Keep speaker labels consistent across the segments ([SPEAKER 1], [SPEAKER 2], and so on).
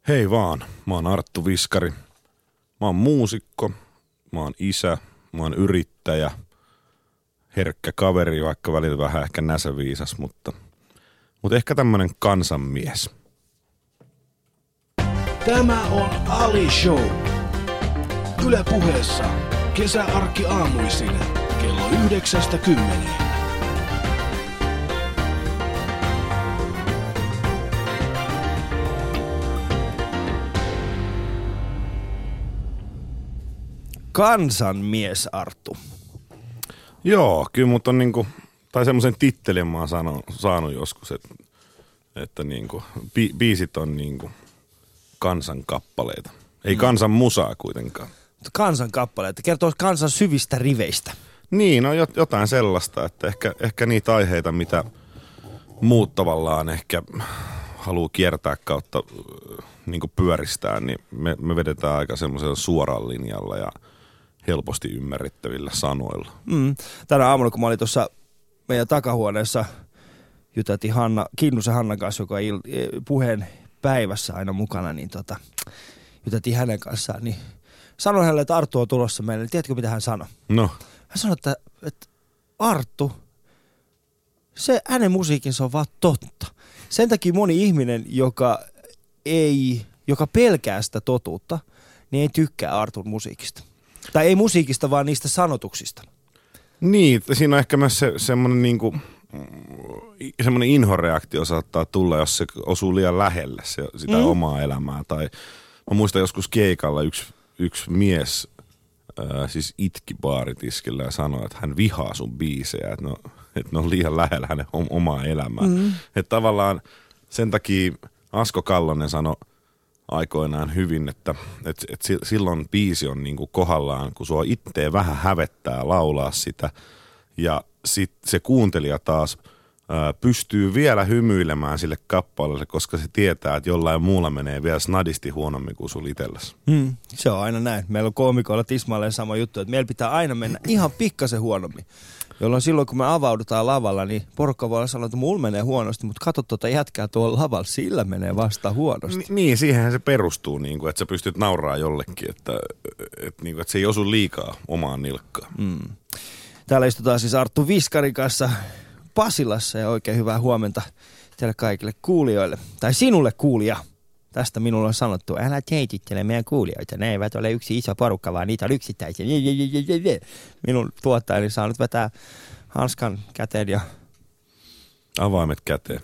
[SPEAKER 1] Hei vaan, mä oon Arttu Viskari. Mä oon muusikko, mä oon isä, mä oon yrittäjä, herkkä kaveri, vaikka välillä vähän ehkä näsäviisas, mutta ehkä tämmönen kansanmies.
[SPEAKER 2] Tämä on Ali Show. Yle Puheessa kesäarkki aamuisin kello 9–10.
[SPEAKER 3] Kansanmies Arttu.
[SPEAKER 1] Joo, kyllä mut on niinku, tai semmoisen tittelin mä oon saanut joskus, että niinku, biisit on niinku kansan kappaleita. Ei kansan musaa kuitenkaan.
[SPEAKER 3] Kansan kappaleita, kertoo kansan syvistä riveistä.
[SPEAKER 1] Niin, no jotain sellaista, että ehkä niitä aiheita, mitä muut tavallaan ehkä haluaa kiertää kautta niinku pyöristää, niin me vedetään aika semmoisella suoralla linjalla ja helposti ymmärrettävillä sanoilla.
[SPEAKER 3] Tänä aamuna, kun mä olin tuossa meidän takahuoneessa, juteltiin Kinnusen Hannan kanssa, joka on puheen päivässä aina mukana, niin juteltiin hänen kanssaan, niin sanoin hänelle, että Arttu on tulossa meille. Tiedätkö, mitä hän sanoi? No. Hän sanoi, että Arttu, hänen musiikinsa on vaan totta. Sen takia moni ihminen, joka pelkää sitä totuutta, niin ei tykkää Artun musiikista. Tai ei musiikista, vaan niistä sanotuksista. Niin, siinä on ehkä myös semmoinen niinku, semmoinen inhoreaktio saattaa tulla, jos se osuu liian lähelle sitä omaa elämää. Tai mä muistan joskus keikalla yksi mies siis itki baaritiskillä ja sanoi, että hän vihaa sun biisejä, että ne on liian lähellä hänen omaa elämää. Että tavallaan sen takia Asko Kallonen sanoi aikoinaan hyvin, että silloin biisi on niinku kohdallaan, kun sua itteen vähän hävettää laulaa sitä ja sit se kuuntelija taas pystyy vielä hymyilemään sille kappaleelle, koska se tietää, että jollain muulla menee vielä snadisti huonommin kuin sulla itselläsi. Se on aina näin. Meillä on koomikoilla tismalleen sama juttu, että meillä pitää aina mennä ihan pikkasen huonommin. Jolloin silloin, kun me avaudutaan lavalla, niin porukka voi sanoa, että mulla menee huonosti, mutta katso tuota jätkää tuolla lavalla, sillä menee vasta huonosti.
[SPEAKER 1] Niin, siihenhän se perustuu, niin kuin, että sä pystyt nauraa jollekin, että se ei osu liikaa omaan nilkkaan.
[SPEAKER 3] Täällä istutaan siis Arttu Viskarin kanssa Pasilassa ja oikein hyvää huomenta teille kaikille kuulijoille. Tai sinulle kuulija. Tästä minulle on sanottu, älä teitittele meidän kuulijoita. Ne eivät ole yksi iso porukka, vaan niitä on yksittäisiä. Minun tuottajani saa nyt vetää hanskan käteen ja
[SPEAKER 1] avaimet käteen.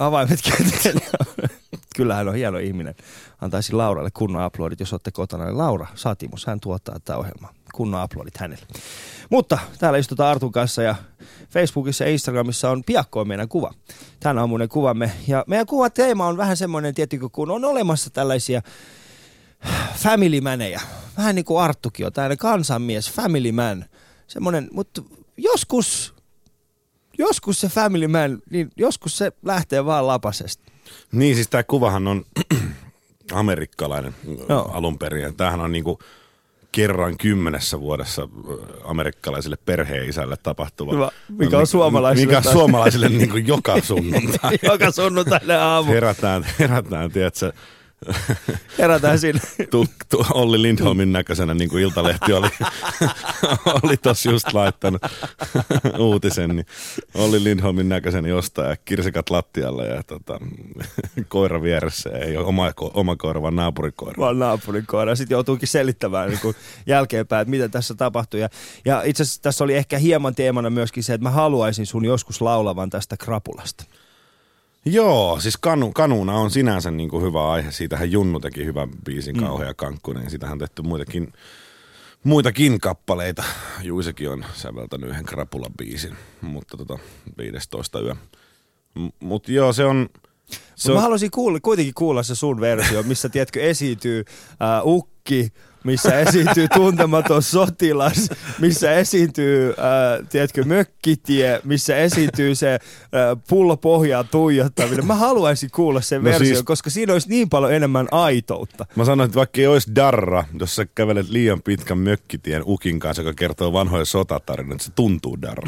[SPEAKER 3] Kyllä hän on hieno ihminen. Antaisin Lauralle kunnon aplodit, jos olette kotona. Laura Satimus, hän tuottaa tätä ohjelmaa. Kunnon aplodit hänelle. Mutta täällä istutaan Artun kanssa ja Facebookissa ja Instagramissa on piakkoin meidän kuva. Tänä aamuinen kuvamme. Ja meidän kuvateema on vähän semmoinen, tietenkin kun on olemassa tällaisia family manejä. Vähän niin kuin Arttukin on, tällainen kansanmies, family man. Semmoinen, mutta joskus se family man, niin joskus se lähtee vaan lapasesta.
[SPEAKER 1] Niin, siis tämä kuvahan on amerikkalainen alun perin. Tämähän on niinku kerran 10 vuodessa amerikkalaisille perheen-isälle tapahtuva.
[SPEAKER 3] Mikä on suomalaisille?
[SPEAKER 1] Mikä on suomalaisille niinku joka sunnuntai.
[SPEAKER 3] Joka sunnuntainen aamu.
[SPEAKER 1] Herätään, tiedätkö?
[SPEAKER 3] Herätään siinä.
[SPEAKER 1] Olli Lindholmin näköisenä, niin kuin Iltalehti oli tossa just laittanut uutisen, niin Olli Lindholmin näköisenä jostain kirsikat lattialla ja koira vieressä. Ei ole oma koira, vaan naapurikoira.
[SPEAKER 3] Vaan naapurikoira. Sitten joutuukin selittämään niin kuin jälkeenpäin, että mitä tässä tapahtui. Ja itse asiassa tässä oli ehkä hieman teemana myöskin se, että mä haluaisin sun joskus laulavan tästä krapulasta.
[SPEAKER 1] Joo, siis kanuuna on sinänsä niin kuin hyvä aihe. Siitähän Junnu teki hyvän biisin, Kauhea Kankkunen. Siitähän on tehty muitakin kappaleita. Juisekin on säveltänyt yhden krapula-biisin, mutta 15 yö. Mutta joo, se on...
[SPEAKER 3] Mä haluaisin kuitenkin kuulla se sun versio, missä tiedätkö esiintyy ukki, missä esiintyy tuntematon sotilas, missä esiintyy, tiedätkö, mökkitie, missä esiintyy se pullopohjaa tuijottaminen. Mä haluaisin kuulla sen versio, siis, koska siinä olisi niin paljon enemmän aitoutta.
[SPEAKER 1] Mä sanoin, että vaikka ei olisi darra, jos sä kävelet liian pitkän mökkitien ukin kanssa, joka kertoo vanhoja sotatarinoita, se tuntuu darra.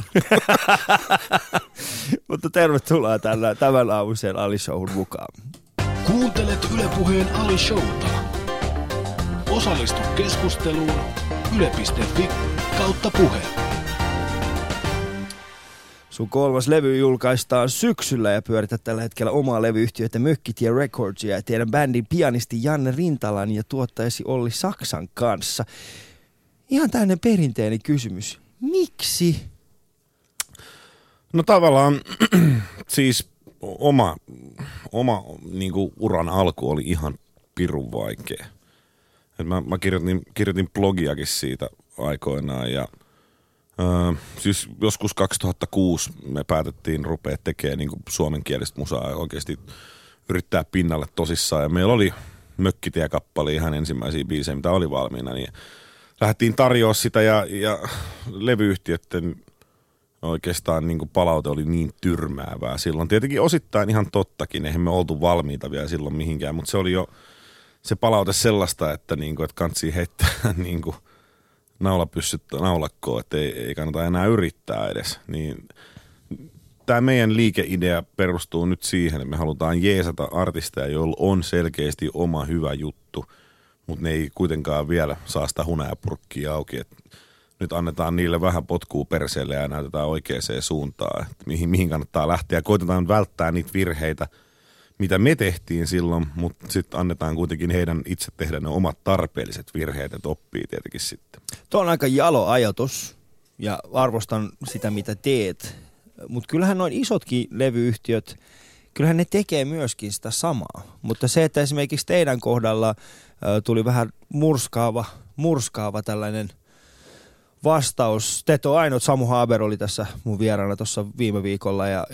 [SPEAKER 3] Mutta tervetuloa tämän aamuiseen Ali Showhun mukaan.
[SPEAKER 2] Kuuntelet Yle Puheen Ali Showta. Osallistu keskusteluun yle.fi/puhe.
[SPEAKER 3] Sun 3. levy julkaistaan syksyllä ja pyörität tällä hetkellä omaa levyyhtiötä Mökkitie Recordsia ja teidän bändin pianisti Janne Rintalan ja tuottajasi Olli Saksan kanssa. Ihan tämmöinen perinteinen kysymys. Miksi?
[SPEAKER 1] No tavallaan siis oma niin kuin uran alku oli ihan pirun vaikea. Mä kirjoitin blogiakin siitä aikoinaan ja siis joskus 2006 me päätettiin rupea tekemään niin kuin suomenkielistä musaa ja oikeasti yrittää pinnalle tosissaan. Ja meillä oli Mökkitie-kappale ihan ensimmäisiä biisejä, mitä oli valmiina, niin lähdettiin tarjoamaan sitä ja levyyhtiöiden oikeastaan niin kuin palaute oli niin tyrmäävää silloin. Tietenkin osittain ihan tottakin, eihän me oltu valmiita vielä silloin mihinkään, mutta se oli jo se palaute sellaista, että, niin kuin, että kantsii heittää niin kuin naulapyssyt naulakkoon, että ei kannata enää yrittää edes. Niin, tämä meidän liikeidea perustuu nyt siihen, että me halutaan jeesata artisteja, joilla on selkeästi oma hyvä juttu, mutta ne ei kuitenkaan vielä saa sitä hunajapurkkia auki. Et nyt annetaan niille vähän potkua perseelle ja näytetään oikeaan suuntaan, että mihin kannattaa lähteä. Koitetaan välttää niitä virheitä, mitä me tehtiin silloin, mutta sitten annetaan kuitenkin heidän itse tehdä ne omat tarpeelliset virheet, että oppii tietenkin sitten.
[SPEAKER 3] Tuo on aika jalo ajatus ja arvostan sitä, mitä teet. Mutta kyllähän noin isotkin levyyhtiöt, kyllähän ne tekee myöskin sitä samaa. Mutta se, että esimerkiksi teidän kohdalla tuli vähän murskaava tällainen vastaus. Te ette ole ainoat. Samu Haber oli tässä mun vieraana tuossa viime viikolla ja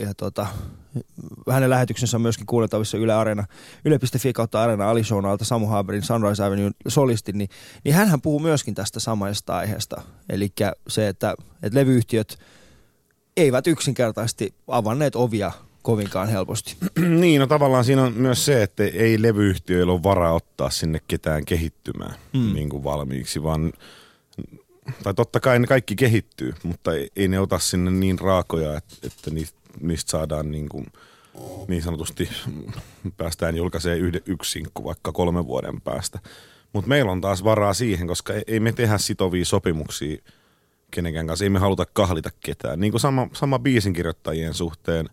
[SPEAKER 3] hänen lähetyksensä on myöskin kuunneltavissa Yle Areena, yle.fi/Areena Ali Shown alta Samu Haberin Sunrise Avenue solisti, niin hänhän puhuu myöskin tästä samaisesta aiheesta. Eli se, että levyyhtiöt eivät yksinkertaisesti avanneet ovia kovinkaan helposti.
[SPEAKER 1] Niin, no tavallaan siinä on myös se, että ei levyyhtiöillä ole varaa ottaa sinne ketään kehittymään niin kuin valmiiksi, vaan tai totta kai ne kaikki kehittyy, mutta ei ne ota sinne niin raakoja, että niistä saadaan niin sanotusti päästään julkaiseen yksi sinkku vaikka 3 vuoden päästä. Mutta meillä on taas varaa siihen, koska ei me tehdä sitovia sopimuksia kenenkään kanssa. Ei me haluta kahlita ketään. Niin kuin sama biisinkirjoittajien suhteen.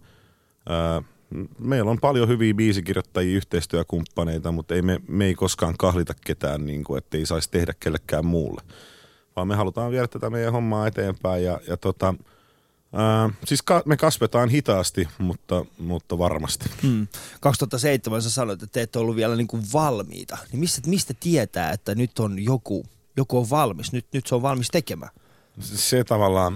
[SPEAKER 1] Meillä on paljon hyviä biisinkirjoittajia, yhteistyökumppaneita, mutta me ei koskaan kahlita ketään, niin kuin, että ei saisi tehdä kellekään muulle. Vaan me halutaan viedä tätä meidän hommaa eteenpäin siis me kasvetaan hitaasti, mutta varmasti.
[SPEAKER 3] 2007 sä sanoit, että te ette ollut vielä niin kuin valmiita. Niin mistä tietää, että nyt on joku on valmis, nyt se on valmis tekemään?
[SPEAKER 1] Se tavallaan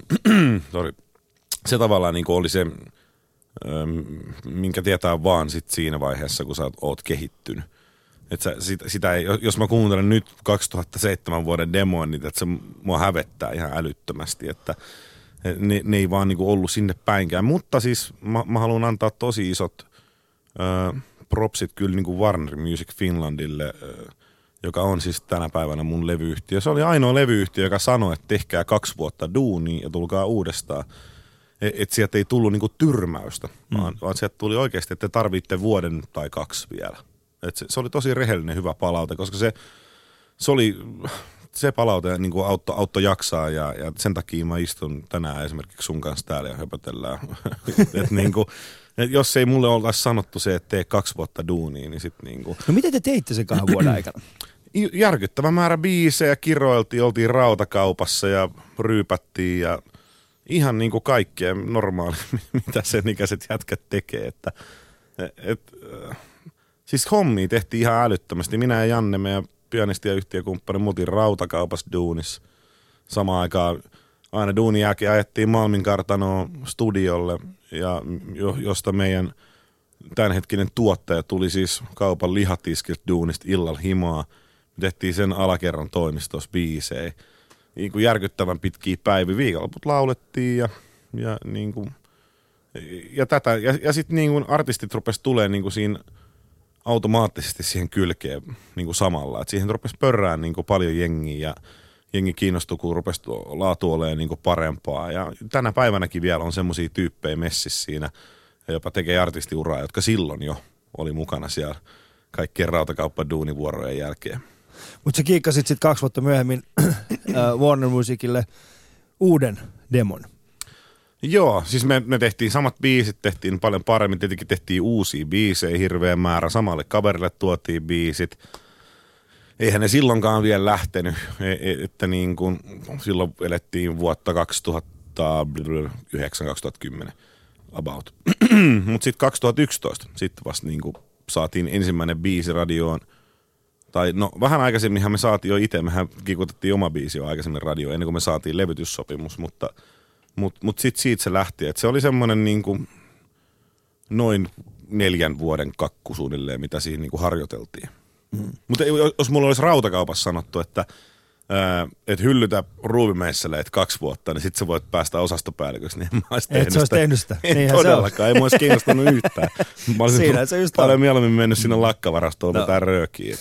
[SPEAKER 1] niin kuin oli se, minkä tietää vaan sit siinä vaiheessa, kun sä oot kehittynyt. Että sitä ei, jos mä kuuntelen nyt 2007 vuoden demoa, niin että se mua hävettää ihan älyttömästi, että ne ei vaan niinku ollut sinne päinkään. Mutta siis mä haluan antaa tosi isot propsit kyllä niinku Warner Music Finlandille, joka on siis tänä päivänä mun levyyhtiö. Se oli ainoa levyyhtiö, joka sanoi, että tehkää 2 vuotta duunia ja tulkaa uudestaan. Että sieltä ei tullut niinku tyrmäystä, vaan sieltä tuli oikeasti, että te tarvitte 1 vuoden tai 2 vielä. Et se oli tosi rehellinen hyvä palaute, koska se palaute niin kuin auttoi jaksaa ja sen takia mä istun tänään esimerkiksi sun kanssa täällä ja höpötellään. Et jos ei mulle oltaisi sanottu se, että tee 2 vuotta duunia, niin sitten niinku.
[SPEAKER 3] No miten te teitte sen 2 vuoden aikana?
[SPEAKER 1] Järkyttävä määrä biisejä, kiroiltiin, oltiin rautakaupassa ja ryypättiin ja ihan niin kuin kaikkea normaalia, mitä sen ikäiset jätkät tekee. Siis hommia tehtiin ihan älyttömästi. Minä ja Janne, meidän pianisti ja yhtiökumppani, me oltiin rautakaupassa duunissa. Samaan aikaan aina duunin jälkeen ajettiin Malmin kartanoon studiolle, ja josta meidän tämänhetkinen tuottaja tuli siis kaupan lihatiskiltä duunista illalla himaa. Me tehtiin sen alakerran toimistossa biisejä. Niin kuin järkyttävän pitkiä päiviä. Viikonloput laulettiin ja sitten niin kuin artistit rupesi tulemaan niin kuin siinä automaattisesti siihen kylkeen niin kuin samalla. Et siihen rupesi pörrään niin kuin paljon jengiä ja jengi kiinnostui, kun rupesi laatu olemaan niin kuin parempaa. Ja tänä päivänäkin vielä on semmoisia tyyppejä messissä siinä, jopa tekee artistiuraa, jotka silloin jo oli mukana siellä kaikkien rautakauppaduunivuorojen jälkeen.
[SPEAKER 3] Mutta sä kiikkasit sitten 2 vuotta myöhemmin Warner Musicille uuden demon.
[SPEAKER 1] Joo, siis me tehtiin samat biisit, tehtiin paljon paremmin, tietenkin tehtiin uusia biisejä, hirveä määrä, samalle kaverille tuotiin biisit. Eihän ne silloinkaan vielä lähtenyt, että niin kuin silloin elettiin vuotta 2009-2010 about. Mutta sitten 2011 sitten vasta niin kuin saatiin ensimmäinen biisi radioon. Tai no vähän aikaisemminhan me saatiin jo itse, mehän kikutettiin oma biisi jo aikaisemmin radioon ennen kuin me saatiin levytyssopimus, mutta sitten siitä se lähti. Et se oli semmoinen niin kuin noin 4 vuoden kakku suunnilleen, mitä siinä niin kuin harjoiteltiin. Mutta jos mulla olisi rautakaupassa sanottu, että hyllytä ruuvimeisseleet 2 vuotta, niin sit sä voit päästä osastopäälliköksi, niin en mä olisi tehnyt sitä.
[SPEAKER 3] Et sä olisi tehnyt sitä.
[SPEAKER 1] En todellakaan, ei mua olisi kiinnostanut yhtään. Mä olisin paljon mieluummin mennyt sinne lakkavarastoon mitään röökiä.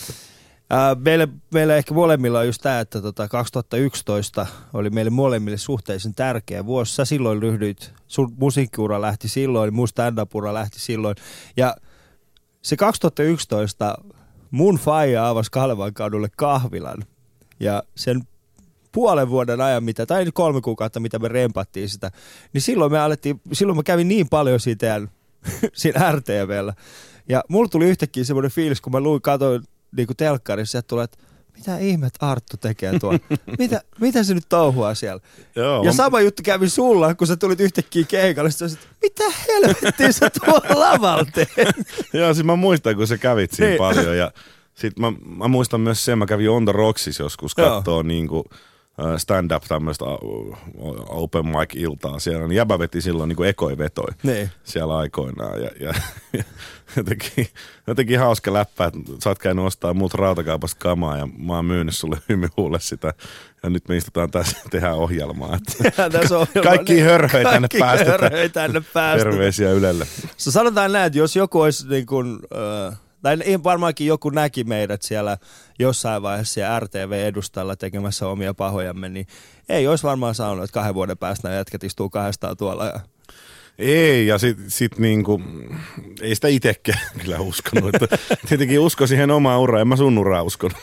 [SPEAKER 3] Meillä ehkä molemmilla on just tämä, että 2011 oli meille molemmille suhteellisen tärkeä vuosi. Sä silloin ryhdyit, sun musiikkiura lähti silloin, mun stand-up-ura lähti silloin. Ja se 2011 mun faija avasi Kalevan kadulle kahvilan. Ja sen puolen vuoden ajan, tai 3 kuukautta, mitä me rempattiin sitä, niin silloin mä kävin niin paljon siinä RTV:llä. Ja mulla tuli yhtäkkiä semmoinen fiilis, kun mä katoin niin kuin telkkarissa, että tulee, että mitä ihmet Arttu tekee tuolla? Mitä se nyt touhuaa siellä?
[SPEAKER 1] Joo,
[SPEAKER 3] ja sama juttu kävi sulla, kun sä tulit yhtäkkiä keikalle, että mitä helvettiä sä tuolla lavalla teet?
[SPEAKER 1] Joo, siis mä muistan, kun sä kävit siinä niin paljon. Ja sit mä muistan myös sen, mä kävin On The Rocksis joskus kattoo niinku stand-up tämmöistä open mic-iltaa siellä. Niin jäbä veti silloin niinku ekoi vetoi siellä aikoinaan. Ja jotenkin hauska läppä, että sä oot käynyt ostaa multa rautakaupasta kamaa ja mä oon myynyt sulle hymyhuulle sitä. Ja nyt me istutaan tässä ja tehdään ohjelmaa. Kaikki hörhöi tänne päästetään. Terveisiä Ylelle.
[SPEAKER 3] Sanotaan näin, että jos joku olisi niin kuin, tai varmaankin joku näki meidät siellä jossain vaiheessa siellä RTV-edustalla tekemässä omia pahojamme, niin ei olisi varmaan saanut, että 2 vuoden päästä nämä jätkät istuu 200 tuolla. Ja
[SPEAKER 1] ei, ja sit niinku, ei sitä itsekään kyllä uskonut. Että tietenkin usko siihen omaan uraan, en mä sun uraa uskonut.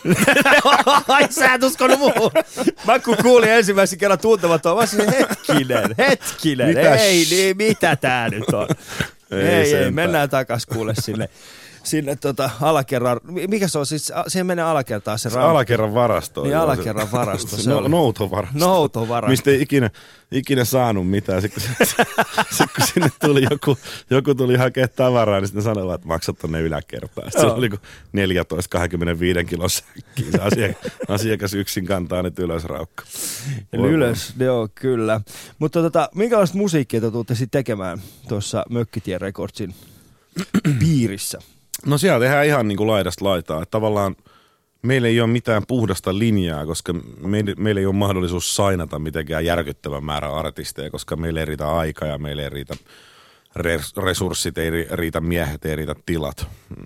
[SPEAKER 3] Ai sä et uskonut muuhun. Mä kun kuulin ensimmäisen kerran Tuntematon, mä sanoin, hetkinen, ei niin, mitä tää nyt on? Ei, mennään takas kuule sinne alakerran, mikä se on siis, siihen menee alakertaan se rampi.
[SPEAKER 1] Alakerran varasto.
[SPEAKER 3] Niin alakerran varasto.
[SPEAKER 1] Se oli noutovarasto.
[SPEAKER 3] Noutovarasto.
[SPEAKER 1] Mistä ei ikinä saanut mitään. Sitten kun sinne tuli joku tuli hakea tavaraa, niin sitten sanoivat, että maksat tonne yläkertaan. Sitten se oli 14-25 kilon säkkiä. Se asiakas yksin kantaa nyt ylös raukka.
[SPEAKER 3] Ylös, joo kyllä. Mutta minkälaista musiikkia te tuutte sitten tekemään tuossa Mökkitien Recordsin piirissä?
[SPEAKER 1] No siellä tehdään ihan niin kuin laidasta laitaa. Että tavallaan meillä ei ole mitään puhdasta linjaa, koska meillä ei ole mahdollisuus sainata mitenkään järkyttävän määrän artisteja, koska meillä ei riitä aika ja meillä ei riitä resurssit, ei riitä miehet, ei riitä tilat.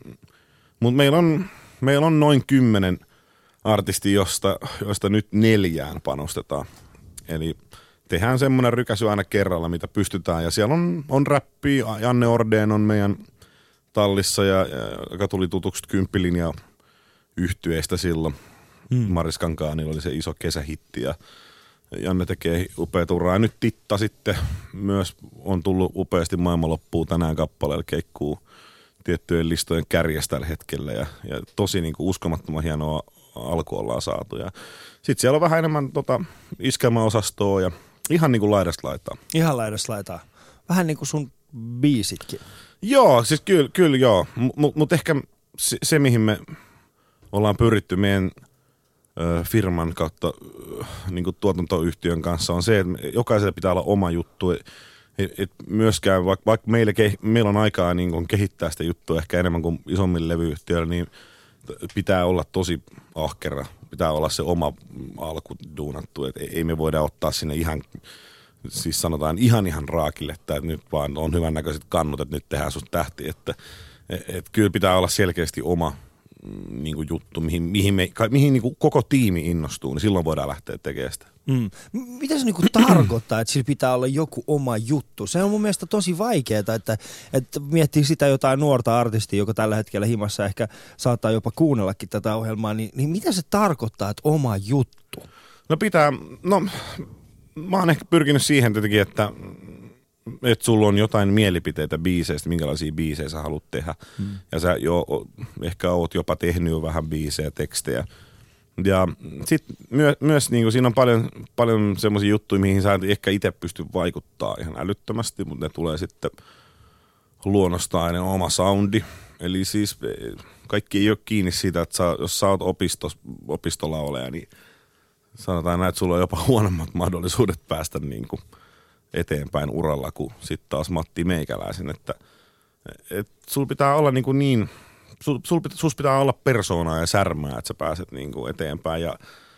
[SPEAKER 1] Mutta meillä on noin 10 artistia, joista nyt 4 panostetaan. Eli tehdään semmoinen rykäsy aina kerralla, mitä pystytään. Ja siellä on räppiä, Janne Ordeen on meidän tallissa, joka tuli tutuksi 10-linja yhtyeistä silloin. Maris Kankaanilla oli se iso kesähitti ja Janne tekee upeat uraa. Ja nyt Titta sitten myös on tullut upeasti maailmanloppuun tänään kappaleella, keikkuu tiettyjen listojen kärjestä tällä hetkellä ja tosi niin kuin uskomattoman hienoa alku ollaan saatu. Sitten siellä on vähän enemmän iskelmäosastoa ja ihan niin kuin laidasta laitaa. Ihan laidasta laitaa.
[SPEAKER 3] Vähän niin kuin sun biisitkin.
[SPEAKER 1] Joo, siis kyllä joo. Mutta ehkä se, mihin me ollaan pyritty meidän firman kautta niin kuin tuotantoyhtiön kanssa on se, että jokaisella pitää olla oma juttu. Et myöskään, vaikka meillä on aikaa niin kuin kehittää sitä juttua ehkä enemmän kuin isommilla levyyhtiöillä, niin pitää olla tosi ahkera. Pitää olla se oma alku duunattu. Et ei me voida ottaa sinne ihan, siis sanotaan ihan raakille, että nyt vaan on hyvännäköiset kannut, että nyt tehdään susta tähti. Että kyllä pitää olla selkeästi niin kuin juttu, mihin niin kuin koko tiimi innostuu, niin silloin voidaan lähteä tekemään sitä.
[SPEAKER 3] Mitä se niinku tarkoittaa, että sillä pitää olla joku oma juttu? Se on mun mielestä tosi vaikeaa, että miettii sitä jotain nuorta artistia, joka tällä hetkellä himassa ehkä saattaa jopa kuunnellakin tätä ohjelmaa, niin mitä se tarkoittaa, että oma juttu?
[SPEAKER 1] Mä oon ehkä pyrkinyt siihen tietenkin, että sulla on jotain mielipiteitä biiseistä, minkälaisia biisejä sä haluat tehdä. Ja sä ehkä oot jopa tehnyt jo vähän biisejä, tekstejä. Ja sitten myös niin siinä on paljon semmoisia juttuja, mihin sä et ehkä itse pysty vaikuttaa ihan älyttömästi, mutta ne tulee sitten luonnostaan oma soundi. Eli siis kaikki ei ole kiinni siitä, että jos sä oot opistolaulaja, niin sanotaan näin, että sulla on jopa huonommat mahdollisuudet päästä niin kuin eteenpäin uralla kuin sitten taas Matti Meikäläisen. Että sulla pitää olla sus pitää olla persoonaa ja särmää, että sä pääset niinku eteenpäin. Ja,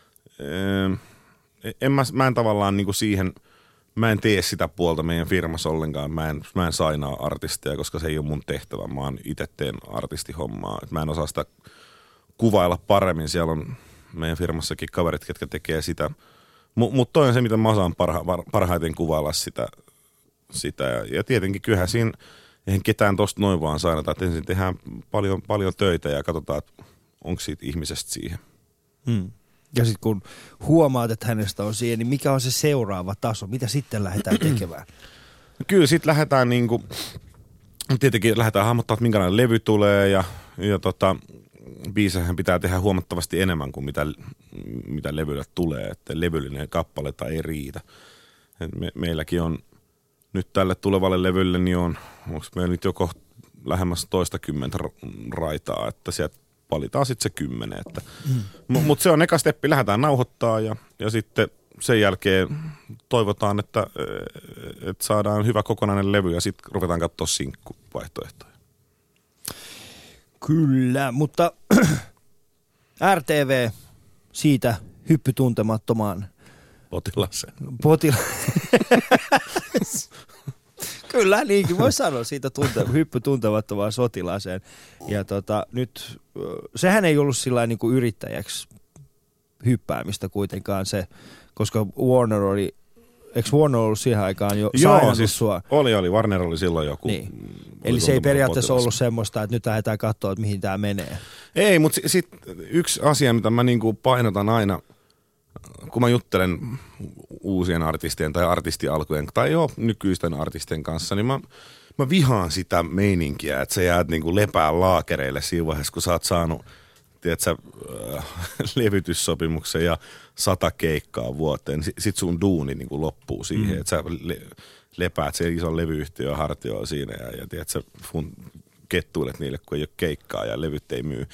[SPEAKER 1] mä en tavallaan niinku siihen, mä en tee sitä puolta meidän firmassa ollenkaan. Mä en sainaa artisteja, koska se ei ole mun tehtävä. Mä itse teen artistihommaa. Mä en osaa sitä kuvailla paremmin. Siellä on meidän firmassakin kaverit, ketkä tekee sitä. Mutta toi on se, mitä mä osaan parhaiten kuvailla sitä. Ja tietenkin kyllähän siinä eihän ketään tosta noin vaan sainata, että ensin tehdään paljon töitä ja katsotaan, että onko siitä ihmisestä siihen.
[SPEAKER 3] Ja sitten kun huomaat, että hänestä on siihen, niin mikä on se seuraava taso? Mitä sitten lähdetään tekemään?
[SPEAKER 1] Kyllä sitten lähdetään tietenkin lähdetään hahmottaa, että minkälainen levy tulee ja biiseihän pitää tehdä huomattavasti enemmän kuin mitä levylle tulee, että levyllinen kappaletta ei riitä. Meilläkin on nyt tälle tulevalle levylle, niin onko meillä nyt joko lähemmäs 20 raitaa, että sieltä valitaan sitten se 10. Mutta se on eka steppi, lähdetään nauhoittaa ja sitten sen jälkeen toivotaan, että saadaan hyvä kokonainen levy ja sitten ruvetaan katsoa sinkkuvaihtoehtoja.
[SPEAKER 3] Kyllä, mutta RTV siitä hyppytuntemattomaan
[SPEAKER 1] potilaaseen.
[SPEAKER 3] Kyllä, niinkin voi sanoa siitä hyppytuntemattomaan sotilaaseen. Ja nyt, sehän ei ollut sillä niin kuin yrittäjäksi hyppäämistä kuitenkaan se, koska Warner oli, eikö Warner ollut siihen aikaan jo sainannut siis sua?
[SPEAKER 1] Oli, Warner oli silloin joku.
[SPEAKER 3] Niin. Eli se ei periaatteessa ollut semmoista, että nyt lähdetään katsoa, että mihin tämä menee.
[SPEAKER 1] Ei, mutta sitten yksi asia, mitä mä niinku painotan aina, kun mä juttelen uusien artistien tai artistialkujen tai jo nykyisten artistien kanssa, niin mä vihaan sitä meininkiä, että sä jäät niinku lepää laakereille siinä vaiheessa, kun sä oot saanut, tiedätkö, levytyssopimuksen ja 100 keikkaa vuoteen. Sit sun duuni niinku loppuu siihen, että sä lepäät sen ison levyyhtiön hartioon siinä ja tiedätkö, kettuilet niille, kun ei ole keikkaa ja levyt ei myy.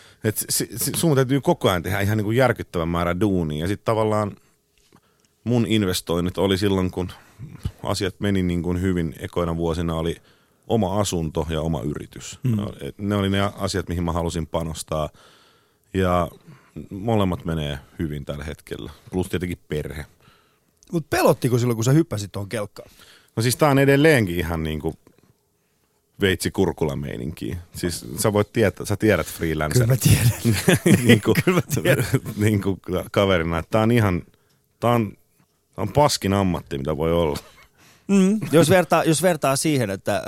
[SPEAKER 1] Sun täytyy koko ajan tehdä ihan niin kuin järkyttävän määrä duunia. Ja sitten tavallaan mun investoinnit oli silloin, kun asiat meni niin kuin hyvin ekoina vuosina, oli oma asunto ja oma yritys. Ne oli ne asiat, mihin mä halusin panostaa. Ja molemmat menee hyvin tällä hetkellä. Plus tietenkin perhe.
[SPEAKER 3] Mutta pelottiko silloin, kun sä hyppäsit tuohon kelkkaan?
[SPEAKER 1] No siis tää on edelleenkin ihan niin kuin veitsi kurkula meininkiä. Siis sä tiedät freelancer.
[SPEAKER 3] Kyllä mä tiedän.
[SPEAKER 1] Kyllä mä tiedän. Niin kuin kaverina, että tää on paskin ammatti, mitä voi olla.
[SPEAKER 3] Jos vertaa siihen, että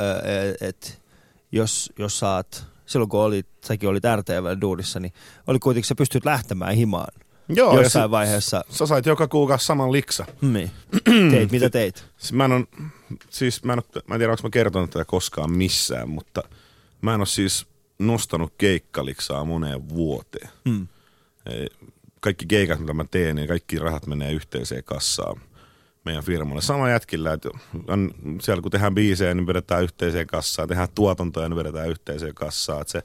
[SPEAKER 3] jos sä oot, silloin kun säkin olit RTV-duunissa, niin oli kuitenkin, sä pystyt lähtemään himaan.
[SPEAKER 1] Joo,
[SPEAKER 3] jossain vaiheessa.
[SPEAKER 1] Sä sait joka kuukausi saman liksa.
[SPEAKER 3] Niin. Mitä teit?
[SPEAKER 1] Mä en tiedä, onko mä kertonut tätä koskaan missään, mutta mä en ole siis nostanut keikkaliksaa moneen vuoteen. Kaikki keikat, mitä mä teen, niin kaikki rahat menee yhteiseen kassaan meidän firmalle. Sama jätkillä, että siellä kun tehdään biisejä, niin vedetään yhteiseen kassaan. Tehdään tuotantoja, niin vedetään yhteiseen kassaan. Että se,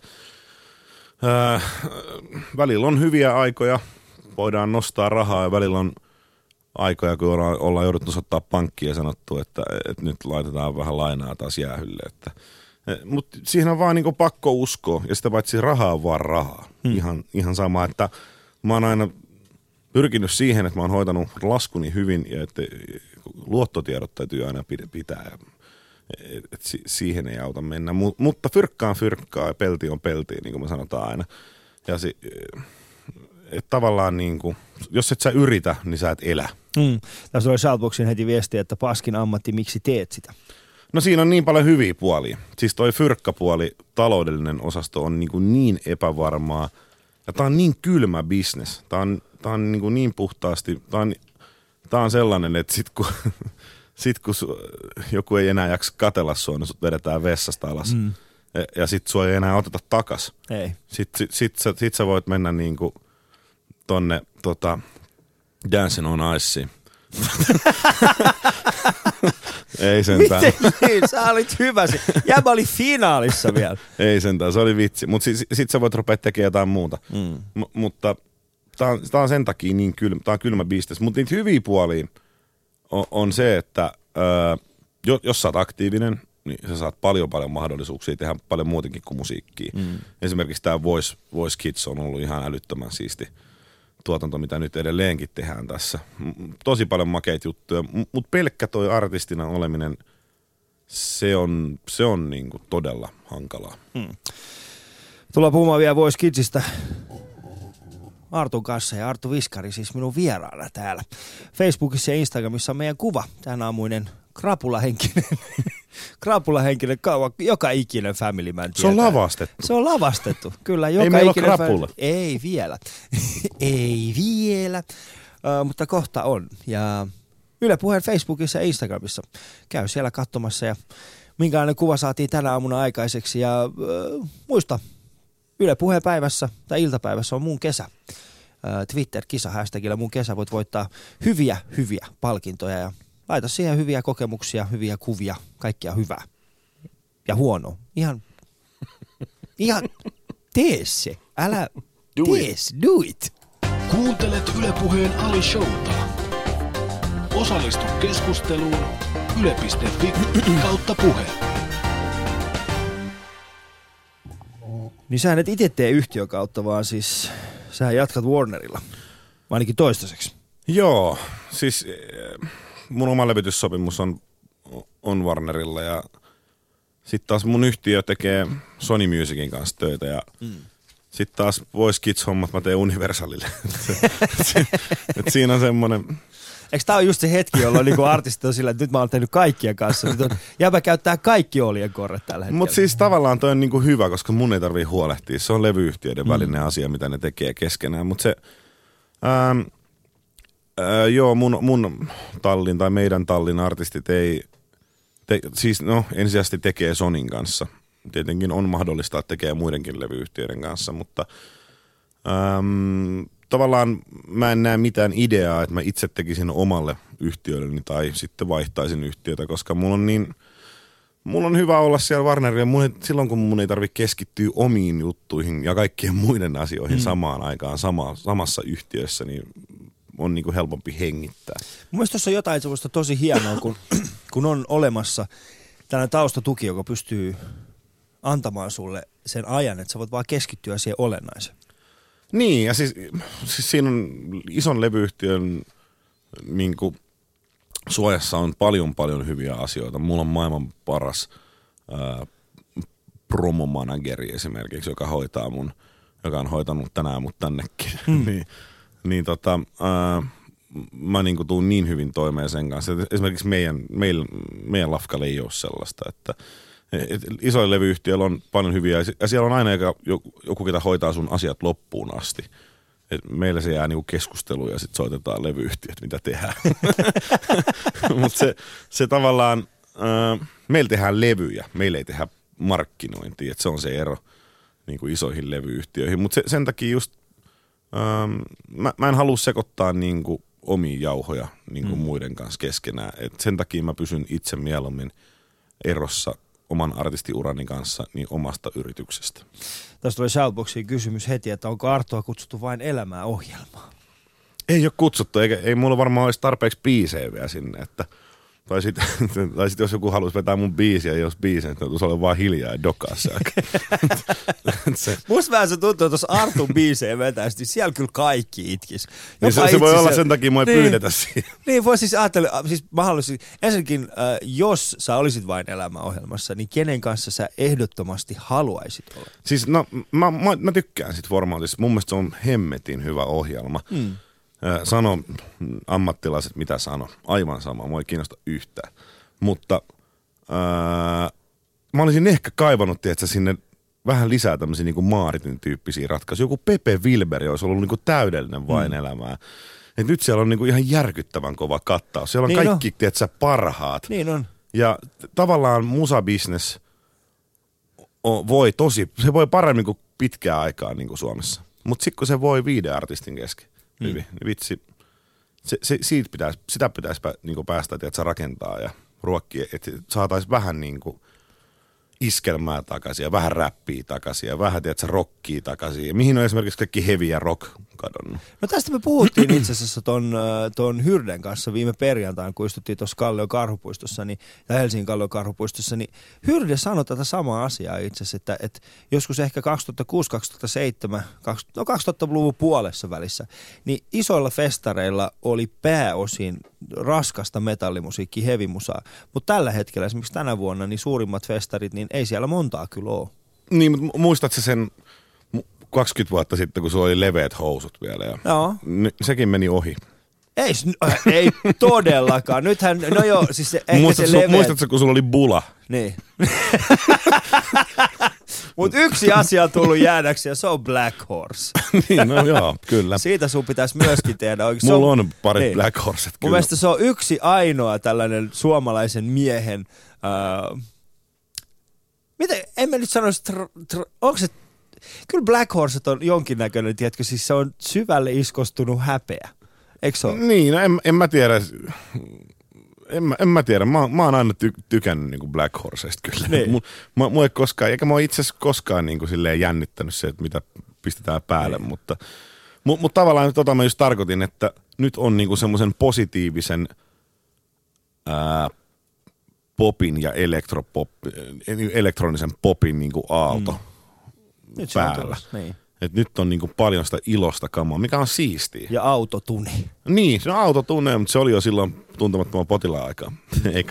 [SPEAKER 1] välillä on hyviä aikoja, voidaan nostaa rahaa ja välillä on aikoja, kun ollaan jouduttu ottaa pankkiin ja sanottu, että nyt laitetaan vähän lainaa taas jäähylle. Mutta siihen on vaan niinku pakko uskoa ja sitä paitsi rahaa on vaan rahaa. Ihan sama, että mä oon aina pyrkinyt siihen, että mä oon hoitanut laskuni hyvin ja että luottotiedot täytyy aina pitää. Siihen ei auta mennä, mutta fyrkka on fyrkkaa ja pelti on peltiä, niin kuin me sanotaan aina. et tavallaan niinku, jos et sä yritä, niin sä et elä.
[SPEAKER 3] Tässä oli Shoutboxin heti viesti, että paskin ammatti, miksi teet sitä?
[SPEAKER 1] No siinä on niin paljon hyviä puolia. Siis toi fyrkkapuoli, taloudellinen osasto on niin epävarmaa. Ja tää on niin kylmä business. Tää on niin puhtaasti, tää on sellainen, että sit kun joku ei enää jaksa katella sua, niin sut vedetään vessasta alas. Ja sit sua ei enää oteta takas.
[SPEAKER 3] Ei.
[SPEAKER 1] Sit sä voit mennä niinku tonne Dancing on Iceen. Ei sentään.
[SPEAKER 3] Miten niin? Sä olit hyvä. Jäbä oli finaalissa vielä.
[SPEAKER 1] Ei sentään, se oli vitsi. Mutta sit sä voit rupea tekemään jotain muuta. Mutta tää on sen takia niin kylmä, tää on kylmä business. Mutta niitä hyviä puolia on se, että jos sä oot aktiivinen, niin sä saat paljon mahdollisuuksia tehdä paljon muutenkin kuin musiikkia. Esimerkiksi tää Voice Kids on ollut ihan älyttömän siisti tuotanto, mitä nyt edelleenkin tehdään tässä. Tosi paljon makeita juttuja, mutta pelkkä toi artistina oleminen, se on niinku todella hankalaa.
[SPEAKER 3] Tullaan puhumaan vielä Voice Kidsistä Artun kanssa, ja Arttu Viskari siis minun vieraana täällä. Facebookissa ja Instagramissa on meidän kuva, tämän aamuinen krapulahenkinen joka ikinen Family Man tietää.
[SPEAKER 1] Se on lavastettu.
[SPEAKER 3] Se on lavastettu, kyllä.
[SPEAKER 1] Ei meillä ole krapula.
[SPEAKER 3] Ei vielä. Ei vielä, mutta kohta on. Ja Yle Puheen Facebookissa ja Instagramissa käy siellä katsomassa, ja minkälainen kuva saatiin tänä aamuna aikaiseksi. Ja muista, Yle Puheen päivässä tai iltapäivässä on mun kesä. Twitter-kisa hashtagillä mun kesä, voit voittaa hyviä palkintoja, ja laita siihen hyviä kokemuksia, hyviä kuvia, kaikkia hyvää ja huonoa. Ihan tee se. Älä do it.
[SPEAKER 2] Kuuntelet Yle Puheen Ali Showta. Osallistu keskusteluun yle.fi/puhe.
[SPEAKER 3] Niin sä et itse tee yhtiön kautta, vaan siis sä jatkat Warnerilla, ainakin toistaiseksi.
[SPEAKER 1] Joo, siis mun oma levytyssopimus on Warnerilla, ja sitten taas mun yhtiö tekee Sony Musicin kanssa töitä, ja sitten taas Voice Kids-hommat mä teen Universalille. Et siinä on semmoinen.
[SPEAKER 3] Eikö tää on just se hetki, jolloin niinku artistit on sillä, että nyt mä oon tehnyt kaikkien kanssa. Nyt jäbä käyttää kaikki oljenkorret tällä hetkellä.
[SPEAKER 1] Mutta siis tavallaan toi on niinku hyvä, koska mun ei tarvii huolehtia. Se on levyyhtiöiden välinen asia, mitä ne tekee keskenään. Mutta se, joo, mun tallin tai meidän tallin artistit siis ensisijaisesti tekee Sonin kanssa. Tietenkin on mahdollista, että tekee muidenkin levyyhtiöiden kanssa, mutta tavallaan mä en näe mitään ideaa, että mä itse tekisin omalle yhtiölleni tai sitten vaihtaisin yhtiötä, koska mulla on hyvä olla siellä Warnerilla. Silloin kun mun ei tarvitse keskittyä omiin juttuihin ja kaikkien muiden asioihin samaan aikaan samassa yhtiössä, niin on niinku helpompi hengittää.
[SPEAKER 3] Mun mielestä tuossa on jotain sellaista tosi hienoa, kun on olemassa tällainen taustatuki, joka pystyy antamaan sulle sen ajan, että sä voit vaan keskittyä siihen olennaiseen.
[SPEAKER 1] Niin, ja siis siinä on ison levyyhtiön niinku suojassa on paljon hyviä asioita. Mulla on maailman paras promomanageri esimerkiksi, joka on hoitanut tänään mut tännekin. Mä niinku tuun niin hyvin toimeen sen kanssa. Esimerkiksi meidän lafkalle ei ole sellaista, että isoilla levyyhtiöillä on paljon hyviä, ja siellä on aina joku, ketä hoitaa sun asiat loppuun asti. Et meillä se jää niinku keskusteluun ja sitten soitetaan levyyhtiöt, mitä tehdään. Mutta se tavallaan, meillä tehdään levyjä, meillä ei tehdä markkinointia, että se on se ero niinku isoihin levyyhtiöihin. Mutta sen takia just, mä en halua sekoittaa niinku omia jauhoja niinku muiden kanssa keskenään. Et sen takia mä pysyn itse mieluummin erossa oman artistiurani kanssa niin omasta yrityksestä.
[SPEAKER 3] Tässä tuli Shoutboxiin kysymys heti, että onko Arttua kutsuttu vain elämää ohjelmaa?
[SPEAKER 1] Ei ole kutsuttu, ei mulla varmaan olisi tarpeeksi biisejä vielä sinne, että Tai sit jos joku haluaisi vetää mun biisiä, jos biisiä, että se oli vaan hiljaa ja dokaa se.
[SPEAKER 3] Musta vähän se tuntuu, että tuossa Artun biisejä vetäisi, niin siellä kyllä kaikki itkis.
[SPEAKER 1] Niin se voi olla sen takia, mua ei pyydetä siihen.
[SPEAKER 3] Niin, voi siis ajatella, siis mä haluaisin, ensinnäkin, jos sä olisit vain elämäohjelmassa, niin kenen kanssa sä ehdottomasti haluaisit olla?
[SPEAKER 1] Siis no, mä tykkään sit formaatista. Mun mielestä se on hemmetin hyvä ohjelma. Sano ammattilaiset mitä sano. Aivan sama, mua ei kiinnosta yhtään. Mutta mä olisin ehkä kaivannut, tiedätkö, sinne vähän lisää tämmöisiä niinku Maaritin tyyppisiä ratkaisuja. Joku Pepe Wilberi olisi ollut niinku täydellinen vain elämää. Et nyt siellä on niinku ihan järkyttävän kova kattaus. Siellä on niin kaikki, tiedätkö, parhaat.
[SPEAKER 3] Niin on.
[SPEAKER 1] Ja tavallaan musabisnes se voi paremmin kuin pitkään aikaa niin kuin Suomessa. Mutta sitten kun se voi 5 artistin kesken, hyvin, niin vitsi, sitä pitäisi niinku päästä, että rakentaa ja ruokkia, että saataisiin vähän niinku iskelmää takaisin ja vähän räppiä takaisin ja vähän, rockia takaisin. Ja mihin on esimerkiksi kaikki heavy ja rock kadonnut?
[SPEAKER 3] No tästä me puhuttiin itse asiassa ton Hyrden kanssa viime perjantaina, kun istuttiin tuossa Kallion Karhupuistossa ja Helsingin Kallion Karhupuistossa, niin Hyrde sanoi tätä samaa asiaa itse asiassa, että joskus ehkä 2006-2007, 2000-luvun puolessa välissä, niin isoilla festareilla oli pääosin raskasta metallimusiikkia, heavy-musaa, mutta tällä hetkellä esimerkiksi tänä vuonna niin suurimmat festarit, niin ei siellä montaa kyllä ole. Niin,
[SPEAKER 1] mutta muistatko sen 20 vuotta sitten, kun sulla oli leveät housut vielä ja sekin meni ohi.
[SPEAKER 3] Ei todellakaan. Nythän, no joo, siis se, ehkä
[SPEAKER 1] muistatko, kun sulla oli bula?
[SPEAKER 3] Niin. Mutta yksi asia on tullut jäädäksi ja se on Black Horse.
[SPEAKER 1] Niin, no joo, kyllä.
[SPEAKER 3] Siitä sun pitäisi myöskin tehdä.
[SPEAKER 1] Mulla on pari niin. Black Horset, kyllä.
[SPEAKER 3] Mun mielestä se on yksi ainoa tällainen suomalaisen miehen, miten, en mä nyt sanoisi, onko se, kyllä Black Horset on jonkinnäköinen, tiedätkö, siis se on syvälle iskostunut häpeä. Eikö se ole?
[SPEAKER 1] Niin, no en mä tiedä. En mä tiedä. Mä oon aina tykännyt niinku Black Horsesta kyllä. Niin. Mua ei koskaan, eikä mä oon itse asiassa koskaan niinku silleen jännittänyt se, että mitä pistetään päälle, niin. Mutta tavallaan mä just tarkoitin, että nyt on niinku semmoisen positiivisen popin ja elektronisen popin niinku aalto päällä. Niin. Et nyt on niinku paljon sitä ilosta kamaa, mikä on siistiä.
[SPEAKER 3] Ja autotune.
[SPEAKER 1] Niin, se on autotune, mutta se oli jo silloin tuntemattoman potilaan aikaa. Eikä.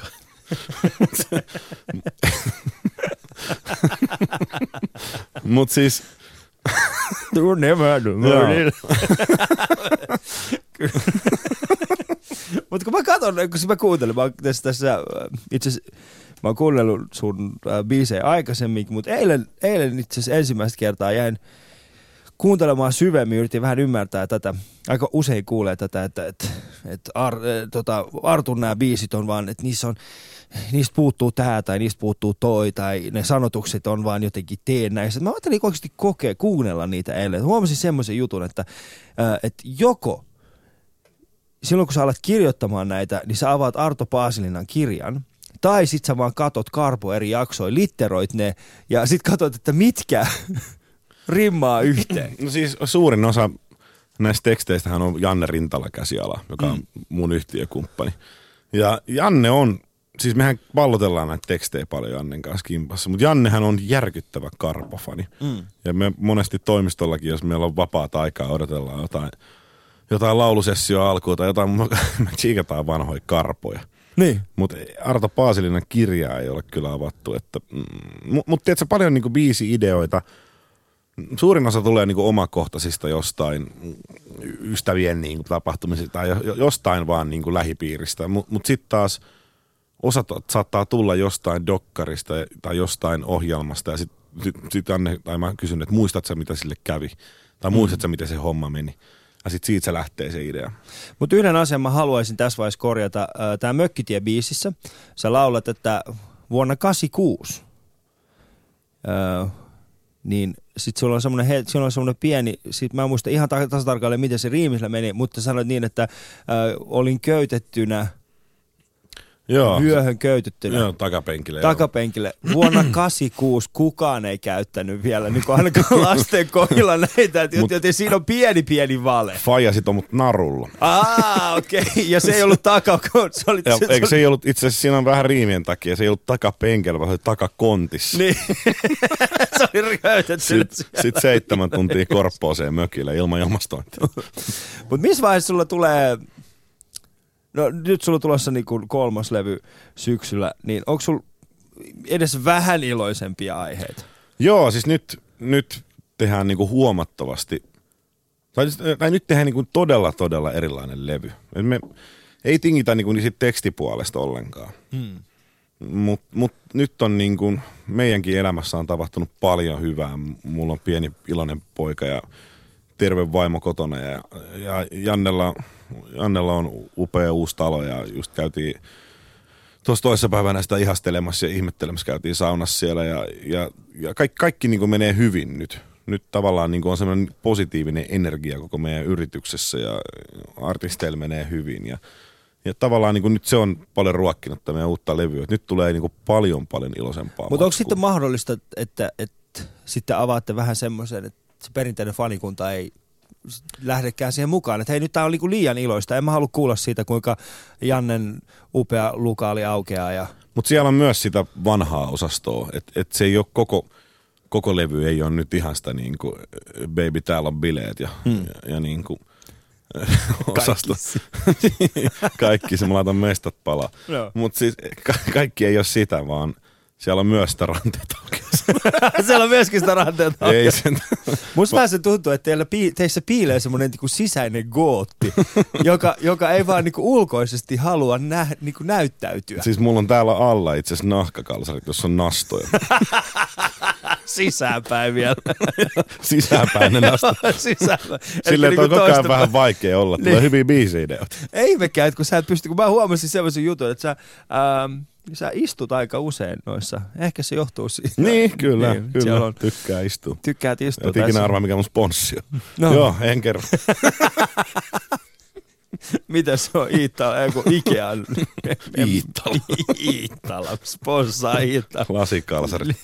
[SPEAKER 1] Mut siis...
[SPEAKER 3] Mutta kun mä katson, kun mä kuuntelin, mä oon tässä itse asiassa, mä oon kuunnellut sun biisejä aikaisemmin, mutta eilen itse asiassa ensimmäistä kertaa jäin kuuntelemaan syvemmin, yritin vähän ymmärtää tätä. Aika usein kuulee tätä, että Artun nämä biisit on vaan, että niistä puuttuu tää tai niistä puuttuu toi tai ne sanotukset on vaan jotenkin teennäiset. Mä ajattelin oikeasti kuunnella niitä eilen. Huomasin semmoisen jutun, että joko silloin kun sä alat kirjoittamaan näitä, niin sä avaat Arto Paasilinan kirjan, tai sit sä vaan katot Karpo eri jaksoja, litteroit ne ja sit katot, että mitkä rimmaa yhteen.
[SPEAKER 1] No siis suurin osa näistä teksteistähän on Janne Rintala käsiala, joka on mun yhtiökumppani. Ja Janne on, siis mehän pallotellaan näitä tekstejä paljon Jannen kanssa kimpassa, mutta Jannehan on järkyttävä Karpo-fani. Ja me monesti toimistollakin, jos meillä on vapaata aikaa, odotellaan jotain laulusessioa alkuun tai jotain, me tsiikataan vanhoja Karpoja.
[SPEAKER 3] Niin.
[SPEAKER 1] Mutta Arto Paasilinan kirjaa ei ole kyllä avattu. Mutta tiedätkö, paljon niinku biisi-ideoita, suurin osa tulee niinku omakohtaisista jostain ystävien niinku tapahtumisista tai jostain vaan niinku lähipiiristä. Mutta sitten taas osa saattaa tulla jostain dokkarista tai jostain ohjelmasta ja sitten Anne, tai mä kysyn, että muistatko sä mitä sille kävi? Tai muistatko sä miten se homma meni? Ja sitten siitä se lähtee se idea.
[SPEAKER 3] Mutta yhden asian mä haluaisin tässä vaiheessa korjata. Tämä Mökkitie-biisissä sä laulat, että vuonna 86 niin sitten sulla on semmoinen pieni, mä en muista ihan tasatarkalleen miten se riimisellä meni, mutta sanoit niin, että olin köytettynä. vyöhön köytyttynä.
[SPEAKER 1] Joo, takapenkille.
[SPEAKER 3] Takapenkille. Vuonna 86 kukaan ei käyttänyt vielä, niin kuin ainakaan lasten kohdilla näitä, että siinä on pieni vale.
[SPEAKER 1] Faija sit on mut narulla.
[SPEAKER 3] Okei. Ja se ei ollut
[SPEAKER 1] Eikö se ei ollut, itse asiassa siinä on vähän riimien takia, se ei ollut takapenkillä, vaan se oli takakontissa.
[SPEAKER 3] Niin. Se oli röytetty.
[SPEAKER 1] Sitten 7 tuntia korppooseen mökille ilman ilmastointia.
[SPEAKER 3] Mutta missä vaiheessa sulla tulee... No nyt sulla on tulossa niin kuin 3. levy syksyllä, niin onko sulla edes vähän iloisempia aiheita?
[SPEAKER 1] Joo, siis nyt tehdään niin kuin huomattavasti, tai nyt tehdään niin kuin todella erilainen levy. Me ei tingitä niin kuin siitä tekstipuolesta ollenkaan. Mut nyt on niin kuin, meidänkin elämässä on tapahtunut paljon hyvää. Mulla on pieni iloinen poika ja terve vaimo kotona ja Jannella on upea uusi talo ja just käytiin tuossa toisessa päivänä sitä ihastelemassa ja ihmettelemässä, käytiin saunassa siellä ja kaikki niin kuin menee hyvin nyt. Nyt tavallaan niin kuin on semmoinen positiivinen energia koko meidän yrityksessä ja artisteilla menee hyvin ja tavallaan niin kuin nyt se on paljon ruokkinut meidän uutta levyä. Nyt tulee niin kuin paljon iloisempaa.
[SPEAKER 3] Mutta onko sitten mahdollista, että sitten avaatte vähän semmoisen, että se perinteinen fanikunta ei lähdekään siihen mukaan, että hei, nyt tää on niinku liian iloista. En mä halua kuulla siitä, kuinka Jannen upea lukaali aukeaa.
[SPEAKER 1] Mutta siellä on myös sitä vanhaa osastoa, että se ei ole koko levy ei ole nyt ihan sitä niinku baby täällä on bileet ja niinku osasto. Kaikki se, mä laitan mestat palaa. Mutta siis kaikki ei ole sitä, vaan siellä on myös sitä ranteita
[SPEAKER 3] Siellä on myöskin sitä ranteita
[SPEAKER 1] Ei sen.
[SPEAKER 3] Musta vähän se tuntuu, että teissä piilee semmoinen niinku sisäinen gootti, joka ei vaan niinku ulkoisesti halua niinku näyttäytyä.
[SPEAKER 1] Siis mulla on täällä alla itse asiassa nahkakalsarit, jossa on nastoja.
[SPEAKER 3] Sisäänpäin vielä.
[SPEAKER 1] Sisäänpäin ne nasto. Silleen, että on koko ajan vähän vaikea olla. Tulee hyviä biisi-ideoita.
[SPEAKER 3] Ei mekään, että kun sä et pysty, kun mä huomasin semmoisen jutun, että sä istut aika usein noissa. Ehkä se johtuu siitä.
[SPEAKER 1] Niin, kyllä. Tykkää istua.
[SPEAKER 3] Tykkäät istua.
[SPEAKER 1] Et ikinä arvaa, mikä mun sponssi on. No. Joo, en kerro.
[SPEAKER 3] Mitä se on? Iittala, Ikea.
[SPEAKER 1] Iittala.
[SPEAKER 3] Iittala, sponsaa Iittala.
[SPEAKER 1] Lasikalsari.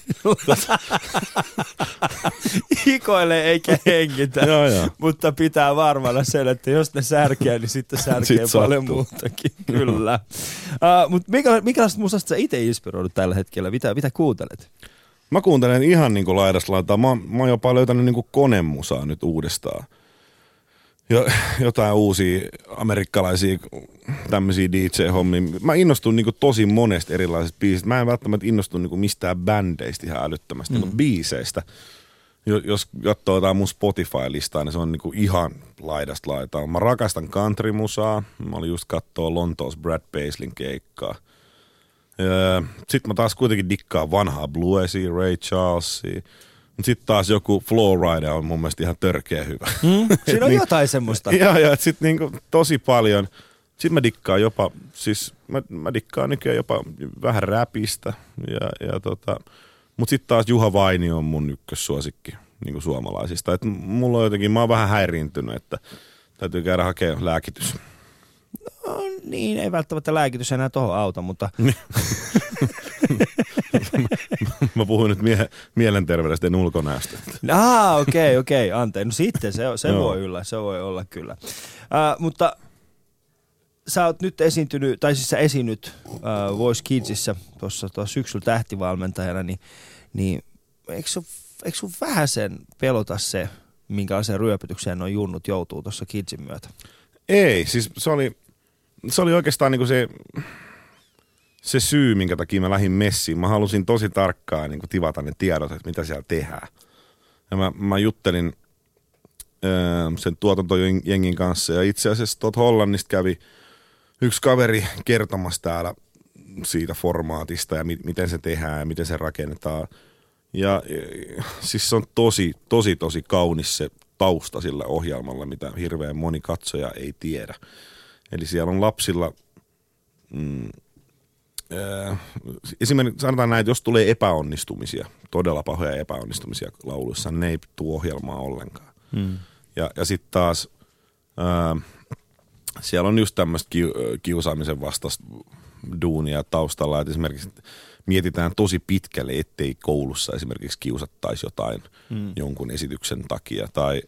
[SPEAKER 3] Hikoilee eikä hengitä,
[SPEAKER 1] joo.
[SPEAKER 3] Mutta pitää varmana sen, että jos ne särkee, niin sitten särkee paljon muutakin. Kyllä. Mutta minkälaista musasta sä itse inspiroidut tällä hetkellä? Mitä kuuntelet?
[SPEAKER 1] Mä kuuntelen ihan niin kuin laidasta laitaa. Mä oon jopa löytänyt niin kuin konemusaa nyt uudestaan. Jotain uusia amerikkalaisia tämmöisiä DJ-hommia. Mä innostun niinku tosi monesta erilaisista biisistä. Mä en välttämättä innostu niinku mistään bändeistä ihan älyttömästi, mutta biiseistä. Jos katsoo jotain mun Spotify-listaa, niin se on niinku ihan laidasta laitaan. Mä rakastan country-musaa. Mä olin just kattoo Lontoossa Brad Paislin keikkaa. Sitten mä taas kuitenkin dikkaan vanhaa bluesia, Ray Charlesia. Sitten taas joku Flowrider on mun mielestä ihan törkeä hyvä.
[SPEAKER 3] Siinä on jotain semmoista.
[SPEAKER 1] Joo, että sitten niinku tosi paljon. Sitten mä dikkaan jopa, siis mä dikkaan nykyään jopa vähän räpistä. Mutta sitten taas Juha Vainio on mun ykkössuosikki niinku suomalaisista. Et mulla on jotenkin, mä oon vähän häiriintynyt, että täytyy käydä hakemaan lääkitys.
[SPEAKER 3] No niin, ei välttämättä lääkitys enää tohon auta, mutta...
[SPEAKER 1] Mä puhun nyt mielenterveydestä ja ulkonäöstä.
[SPEAKER 3] Okei, anteeksi. No sitten se voi olla kyllä. Mutta sä oot nyt esiintynyt, tai siis sä esiinnyt Voice Kidsissä tuossa syksyllä tähtivalmentajana, niin eikö sun vähän sen pelota se, minkälaiseen ryöpytykseen nuo junnut joutuu tuossa Kidsin myötä?
[SPEAKER 1] Ei, siis se oli oikeastaan niinku se syy, minkä takia mä lähdin messiin. Mä halusin tosi tarkkaan niin kuin tivata ne tiedot, että mitä siellä tehdään. Ja mä juttelin sen tuotantojengin kanssa ja itse asiassa tuolta Hollannista kävi yksi kaveri kertomassa täällä siitä formaatista ja miten se tehdään ja miten se rakennetaan. Ja siis se on tosi kaunis se tausta sillä ohjelmalla, mitä hirveän moni katsoja ei tiedä. Eli siellä on lapsilla... esimerkiksi sanotaan näin, että jos tulee epäonnistumisia, todella pahoja epäonnistumisia lauluissa, niin ne ei tule ohjelmaa ollenkaan. Ja sitten taas siellä on just tämmöistä kiusaamisen vastaista duunia taustalla, että esimerkiksi mietitään tosi pitkälle, ettei koulussa esimerkiksi kiusattaisi jotain jonkun esityksen takia tai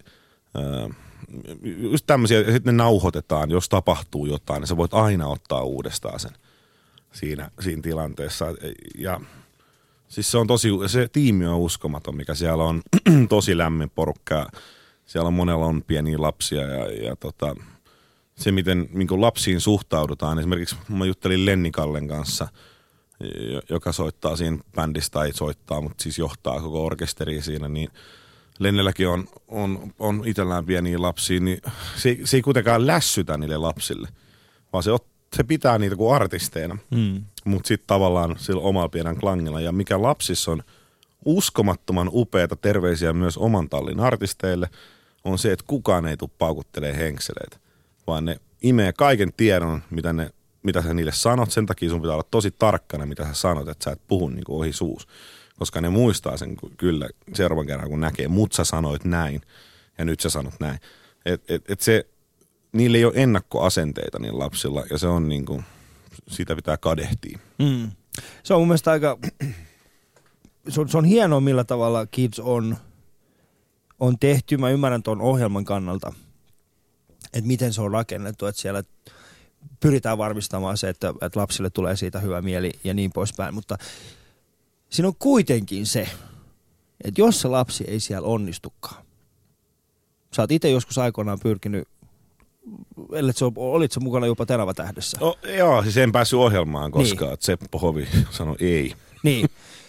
[SPEAKER 1] just tämmöisiä, ja sitten ne nauhoitetaan, jos tapahtuu jotain, niin sä voit aina ottaa uudestaan sen siinä tilanteessa. Ja siis se tiimi on uskomaton, mikä siellä on tosi lämmin porukka. Siellä on monella on pieniä lapsia ja se, miten lapsiin suhtaudutaan. Esimerkiksi mä juttelin Lenni Kallen kanssa, joka soittaa siinä bändissä, tai soittaa, mutta siis johtaa koko orkesteria siinä, niin Lennelläkin on itsellään pieniä lapsia, niin se ei kuitenkaan lässytä niille lapsille, vaan se pitää niitä kuin artisteina, mutta sitten tavallaan sillä omalla pienen klangilla. Ja mikä lapsissa on uskomattoman upeata, terveisiä myös oman tallin artisteille, on se, että kukaan ei tule paukuttelee henkseleitä, vaan ne imee kaiken tiedon, mitä sä niille sanot. Sen takia sun pitää olla tosi tarkkana, mitä sä sanot, että sä et puhu niin kuin ohi suus. Koska ne muistaa sen kyllä seuraavan kerran, kun näkee, mut sä sanoit näin ja nyt sä sanot näin. Niillä ei ole ennakkoasenteita niillä lapsilla ja se on niin kuin, sitä pitää kadehtia.
[SPEAKER 3] Se on mun mielestä aika, se on hienoa millä tavalla Kids on tehty. Mä ymmärrän tuon ohjelman kannalta, että miten se on rakennettu, että siellä pyritään varmistamaan se, että lapsille tulee siitä hyvä mieli ja niin poispäin, mutta siinä on kuitenkin se, että jos se lapsi ei siellä onnistukaan. Sä oot itse joskus aikoinaan pyrkinyt, olit sä mukana jopa Tenava-tähdessä?
[SPEAKER 1] Joo, siis en päässyt ohjelmaan koskaan, niin. Seppo Hovi sanoi ei. Niin.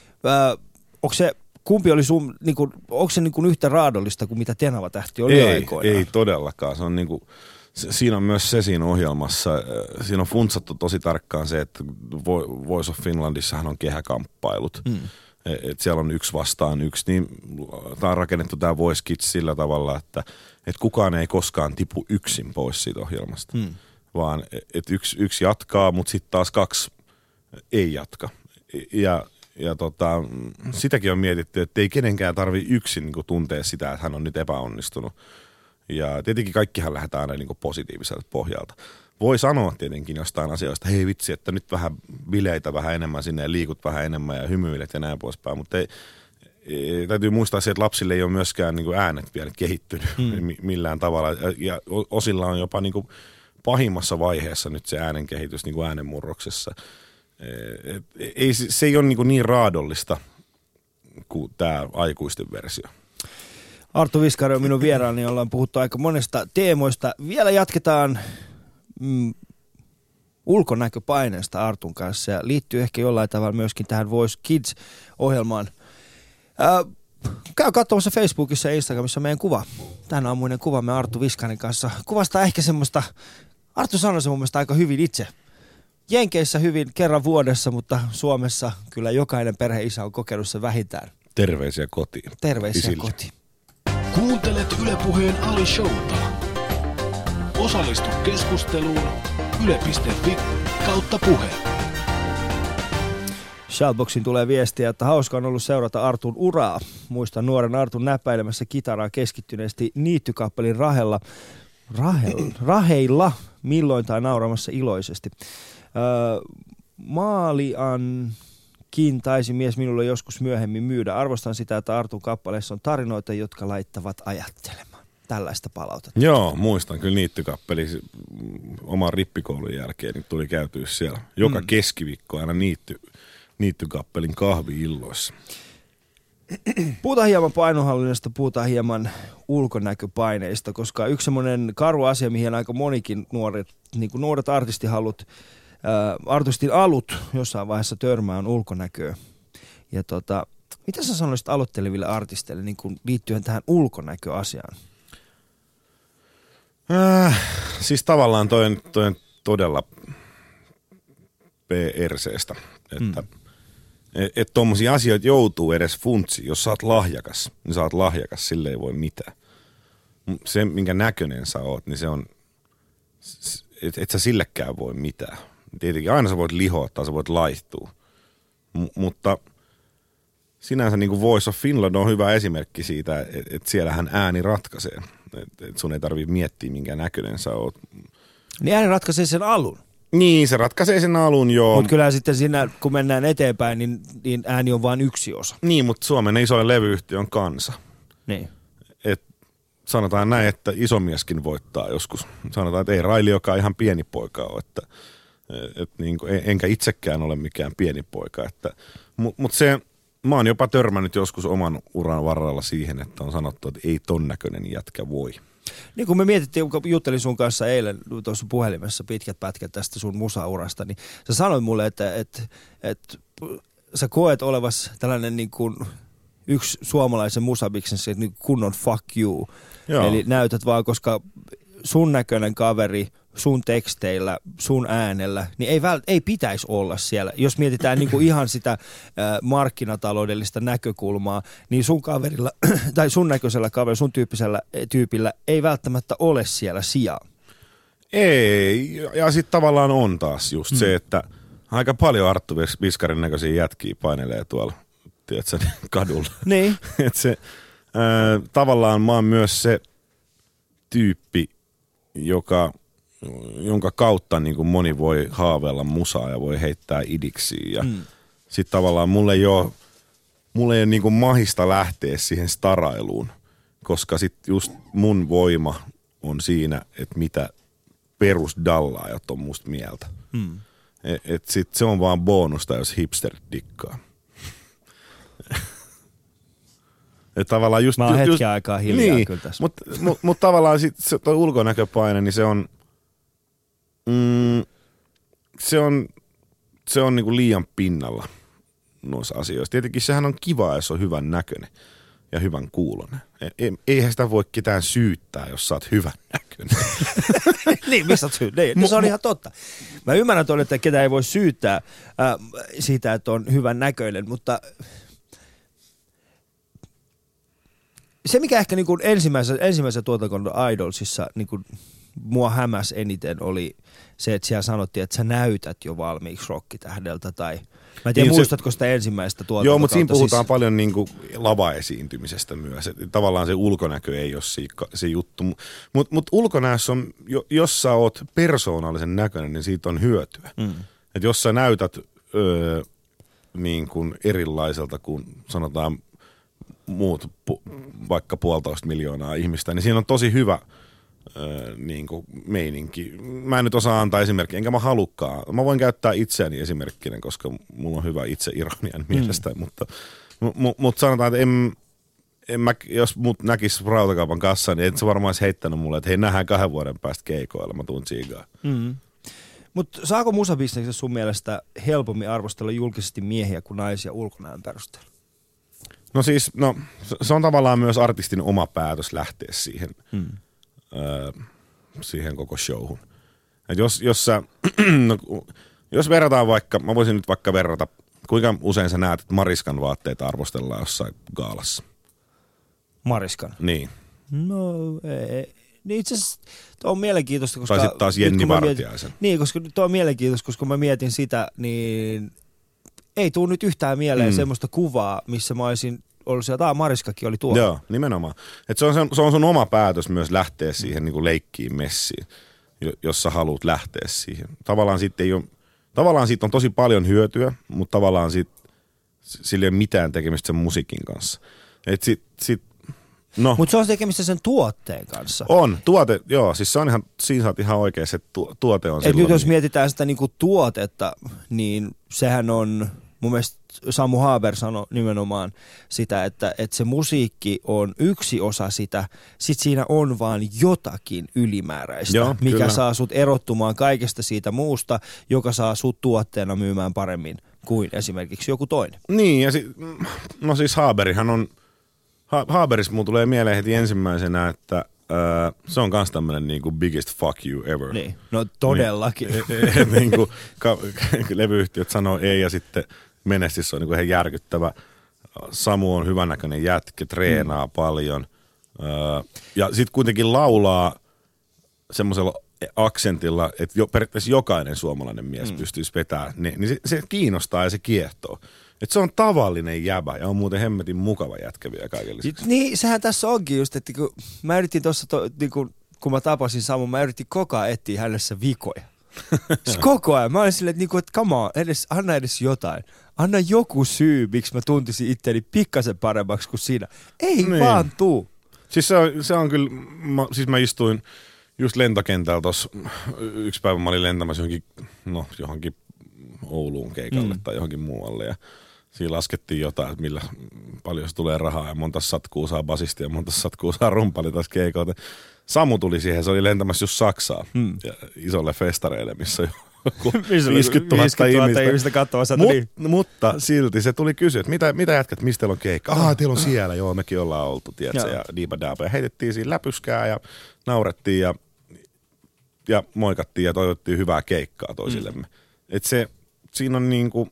[SPEAKER 3] Kumpi oli sun, niinku, onko se niinku yhtä raadollista kuin mitä Tenava-tähti oli aikoinaan?
[SPEAKER 1] Ei todellakaan. Se on niinku, siinä on myös se siinä ohjelmassa, siinä on funtsattu tosi tarkkaan se, että Voice of Finlandissahan on kehäkamppailut. Et siellä on 1 vastaan 1, niin tämä on rakennettu tämä Voice Kids sillä tavalla, että kukaan ei koskaan tipu yksin pois siitä ohjelmasta, vaan että yksi jatkaa, mutta sitten taas 2 ei jatka. Ja sitäkin on mietitty, että ei kenenkään tarvitse yksin niin tuntea sitä, että hän on nyt epäonnistunut. Ja tietenkin kaikkihan lähdetään aina niin positiiviselta pohjalta. Voi sanoa tietenkin jostain asioista, hei vitsi, että nyt vähän bileitä vähän enemmän sinne ja liikut vähän enemmän ja hymyilet ja näin poispäin. Mutta täytyy muistaa se, että lapsille ei ole myöskään niin äänet vielä kehittynyt millään tavalla. Ja osilla on jopa niin pahimmassa vaiheessa nyt se äänen kehitys niin äänenmurroksessa. Se ei ole niin raadollista kuin tämä aikuisten versio.
[SPEAKER 3] Arttu Viskari on minun vieraani, ollaan puhuttu aika monesta teemoista. Vielä jatketaan ulkonäköpaineesta Artun kanssa ja liittyy ehkä jollain tavalla myöskin tähän Voice Kids-ohjelmaan. Käy katsomassa Facebookissa ja Instagramissa meidän kuva. Tänään aamuinen kuvamme Arttu Viskarin kanssa. Kuvastaa ehkä semmoista, Arttu sanoi se mun mielestä aika hyvin itse. Jenkeissä hyvin kerran vuodessa, mutta Suomessa kyllä jokainen perheisä on kokenut sen vähintään.
[SPEAKER 1] Terveisiä kotiin.
[SPEAKER 3] Terveisiä isille. Kotiin.
[SPEAKER 2] Kuuntelet Yle Puheen Ali-showta. Osallistu keskusteluun yle.fi/puhe.
[SPEAKER 3] Shoutboxin tulee viestiä, että hauska on ollut seurata Artun uraa. Muistan nuoren Artun näppäilemässä kitaraa keskittyneesti niittykappelin raheilla milloin tai nauramassa iloisesti. Maaliankin taisi mies minulle joskus myöhemmin myydä. Arvostan sitä, että Artun kappaleissa on tarinoita, jotka laittavat ajattelemaan. Tällaista palautetta.
[SPEAKER 1] Joo, muistan kyllä niittykappeli oman rippikoulun jälkeen, niin tuli käytyä siellä joka keskiviikko aina niittykappelin kahvi-illoissa.
[SPEAKER 3] Puhutaan hieman painohallinnasta, puhutaan hieman ulkonäköpaineista, koska yksi semmoinen karu asia, mihin aika monikin nuoret artistin alut jossain vaiheessa törmää on ulkonäköä. Ja mitä sä sanoisit aloitteleville artisteille niin kuin liittyen tähän ulkonäköasiaan?
[SPEAKER 1] Siis tavallaan toi on todella PRC:stä, että että tommosia asioita joutuu edes funtsiin. Jos sä oot lahjakas, niin sä oot lahjakas, sille ei voi mitään. Se, minkä näköinen sä oot, niin se on, et sä sillekään voi mitään. Tietenkin aina sä voit lihoa tai sä voit laihtua, mutta sinänsä niin kuin Voice of Finland on hyvä esimerkki siitä, että siellähän ääni ratkaisee. Että sun ei tarvitse miettiä, minkä näköinen sä oot.
[SPEAKER 3] Niin ääni ratkaisee sen alun.
[SPEAKER 1] Niin, se ratkaisee sen alun, joo.
[SPEAKER 3] Mutta kyllä sitten siinä, kun mennään eteenpäin, niin ääni on vain yksi osa.
[SPEAKER 1] Niin, mutta Suomen isoin levyyhtiö on kansa.
[SPEAKER 3] Niin.
[SPEAKER 1] Sanotaan näin, että isomieskin voittaa joskus. Sanotaan, että ei Raili, joka on ihan pieni poika ole, niin kuin, enkä itsekään ole mikään pieni poika. Mutta mä oon jopa törmännyt joskus oman uran varrella siihen, että on sanottu, että ei ton näköinen jätkä voi.
[SPEAKER 3] Niin kun me mietittiin, kun juttelin sun kanssa eilen tuossa puhelimessa pitkät pätkät tästä sun musaurasta, niin sä sanoit mulle, että sä koet olevas tällainen niin kuin yksi suomalaisen musabiksen niin kunnon fuck you. Joo. Eli näytät vaan, koska sun näköinen kaveri sun teksteillä, sun äänellä, niin ei pitäisi olla siellä. Jos mietitään niin kuin ihan sitä markkinataloudellista näkökulmaa, niin sun kaverilla, tai sun näköisellä kaverilla, sun tyypillä ei välttämättä ole siellä sijaa.
[SPEAKER 1] Ei, ja sitten tavallaan on taas just se, että aika paljon Arttu Viskarin näköisiä jätkiä painelee tuolla, tiedätkö, kadulla.
[SPEAKER 3] Niin.
[SPEAKER 1] Että se, tavallaan mä oon myös se tyyppi, jonka kautta niin kuin moni voi haaveilla musaa ja voi heittää idiksiä. Ja sitten tavallaan mulle ei ole niin kuin mahista lähteä siihen starailuun, koska sitten just mun voima on siinä, että mitä perusdallaajat on musta mieltä. Et sit se on vaan bonusta, jos hipster dikkaa. Et tavallaan just,
[SPEAKER 3] mä oon hetken aikaa hiljaa niin, kyllä tässä.
[SPEAKER 1] Mutta tavallaan sit se toi ulkonäköpaine, niin se on niinku liian pinnalla noissa asioissa. Tietenkin sehän on kiva, jos on hyvän näköinen ja hyvän kuulonen. Eihän sitä voi ketään syyttää, jos sä oot hyvän näköinen.
[SPEAKER 3] Niin, mistä oot syyttää? Se on ihan totta. Mä ymmärrän tuonne, että ketään ei voi syyttää siitä, että on hyvän näköinen, mutta se, mikä ehkä niin kuin ensimmäisen tuotannon Idolsissa niin kuin mua hämäsi eniten, oli se, että siellä sanottiin, että sä näytät jo valmiiksi rokkitähdeltä tai mä en tiedä, niin muistatko sitä ensimmäistä tuotantokautta? Joo,
[SPEAKER 1] mutta siinä puhutaan paljon niin kuin lavaesiintymisestä myös. Tavallaan se ulkonäkö ei ole se juttu. Mutta ulkonäössä on, jos sä oot persoonallisen näköinen, niin siitä on hyötyä. Että jos sä näytät niin kuin erilaiselta kuin sanotaan muut vaikka 1,5 miljoonaa ihmistä, niin siinä on tosi hyvä niin kuin meininki. Mä en nyt osaa antaa esimerkkiä, enkä mä halukkaan. Mä voin käyttää itseäni esimerkkinä, koska mulla on hyvä itseironian mielestä, mutta sanotaan, että jos mut näkis rautakaupan kassaan, niin et sä varmaan olisi heittänyt mulle, että hei, nähdään 2 vuoden päästä keikoilla, mä tuun tsiigaan.
[SPEAKER 3] Mutta saako musabisneksessä sun mielestä helpommin arvostella julkisesti miehiä kuin naisia ulkonäön perusteella?
[SPEAKER 1] No siis, se on tavallaan myös artistin oma päätös lähteä siihen koko showhun. Et jos verrataan vaikka, mä voisin nyt vaikka verrata, kuinka usein sä näet, että Mariskan vaatteita arvostellaan jossain gaalassa?
[SPEAKER 3] Mariskan?
[SPEAKER 1] Niin.
[SPEAKER 3] No ei. Niin itse asiassa on mielenkiintoista, koska...
[SPEAKER 1] Tai sitten taas Jenni Vartiaisen.
[SPEAKER 3] Niin, koska tuo on mielenkiintoista, koska mä mietin sitä, niin ei tule nyt yhtään mieleen semmoista kuvaa, missä mä olisin ollut sieltä, Mariskakin oli tuolla.
[SPEAKER 1] Joo, nimenomaan. Et se on sun oma päätös myös lähteä siihen niin kuin leikkiin messiin, jos sä haluat lähteä siihen. Tavallaan siitä on tosi paljon hyötyä, mutta tavallaan sillä ei ole mitään tekemistä sen musiikin kanssa. No.
[SPEAKER 3] Mutta se on tekemistä sen tuotteen kanssa.
[SPEAKER 1] On, tuote, joo, siis se on ihan, siinä sä oot ihan oikeassa, että tuote on silloin.
[SPEAKER 3] Nyt jos mietitään sitä niinku tuotetta, niin sehän on, mun mielestä Samu Haber sanoi nimenomaan sitä, että se musiikki on yksi osa sitä, sit siinä on vaan jotakin ylimääräistä, joo, mikä kyllä saa sut erottumaan kaikesta siitä muusta, joka saa sut tuotteena myymään paremmin kuin esimerkiksi joku toinen.
[SPEAKER 1] Niin, ja no siis Haberihan on, Haberissa mulla tulee mieleen heti ensimmäisenä, että se on kans tämmönen niinku biggest fuck you ever.
[SPEAKER 3] Niin, no todellakin.
[SPEAKER 1] Niinku levyyhtiöt sanoo ei ja sitten Menestys on niinku ihan järkyttävä. Samu on hyvännäköinen jätkä, treenaa paljon ja sit kuitenkin laulaa semmosella aksentilla, että periaatteessa jokainen suomalainen mies pystyisi vetämään, niin se kiinnostaa ja se kiehtoo. Että se on tavallinen jäbä ja on muuten hemmetin mukava jätkä vielä kaiken lisäksi.
[SPEAKER 3] Niin, sehän tässä onkin just, että kun mä yritin tuossa, kun mä tapasin Samun, mä yritin koko ajan etsiä hänessä vikoja. Siis koko ajan. Mä olin silleen, että come on, anna edes jotain. Anna joku syy, miksi mä tuntisin itteni pikkasen paremmaksi kuin siinä. Ei niin. Vaan tuu.
[SPEAKER 1] Siis se on kyllä, mä istuin just lentokentäällä tossa, yksi päivä mä olin lentämässä johonkin Ouluun keikalle tai johonkin muualle ja siinä laskettiin jotain, että millä paljon se tulee rahaa ja monta satkuu saa basisti ja monta satkuu saa rumpali taas keikoilta. Samu tuli siihen, se oli lentämässä just Saksaan ja isolle festareille, missä on 50 000 ihmistä
[SPEAKER 3] katsomassa.
[SPEAKER 1] Mutta silti se tuli kysyä, että mitä jätkät, mistä teillä on keikka? Teillä on siellä, joo, mekin ollaan oltu, tiedätkö, ja diipa-daapa. Ja heitettiin siinä läpyskää ja naurettiin ja moikattiin ja toivottiin hyvää keikkaa toisillemme. Että siinä on niinku,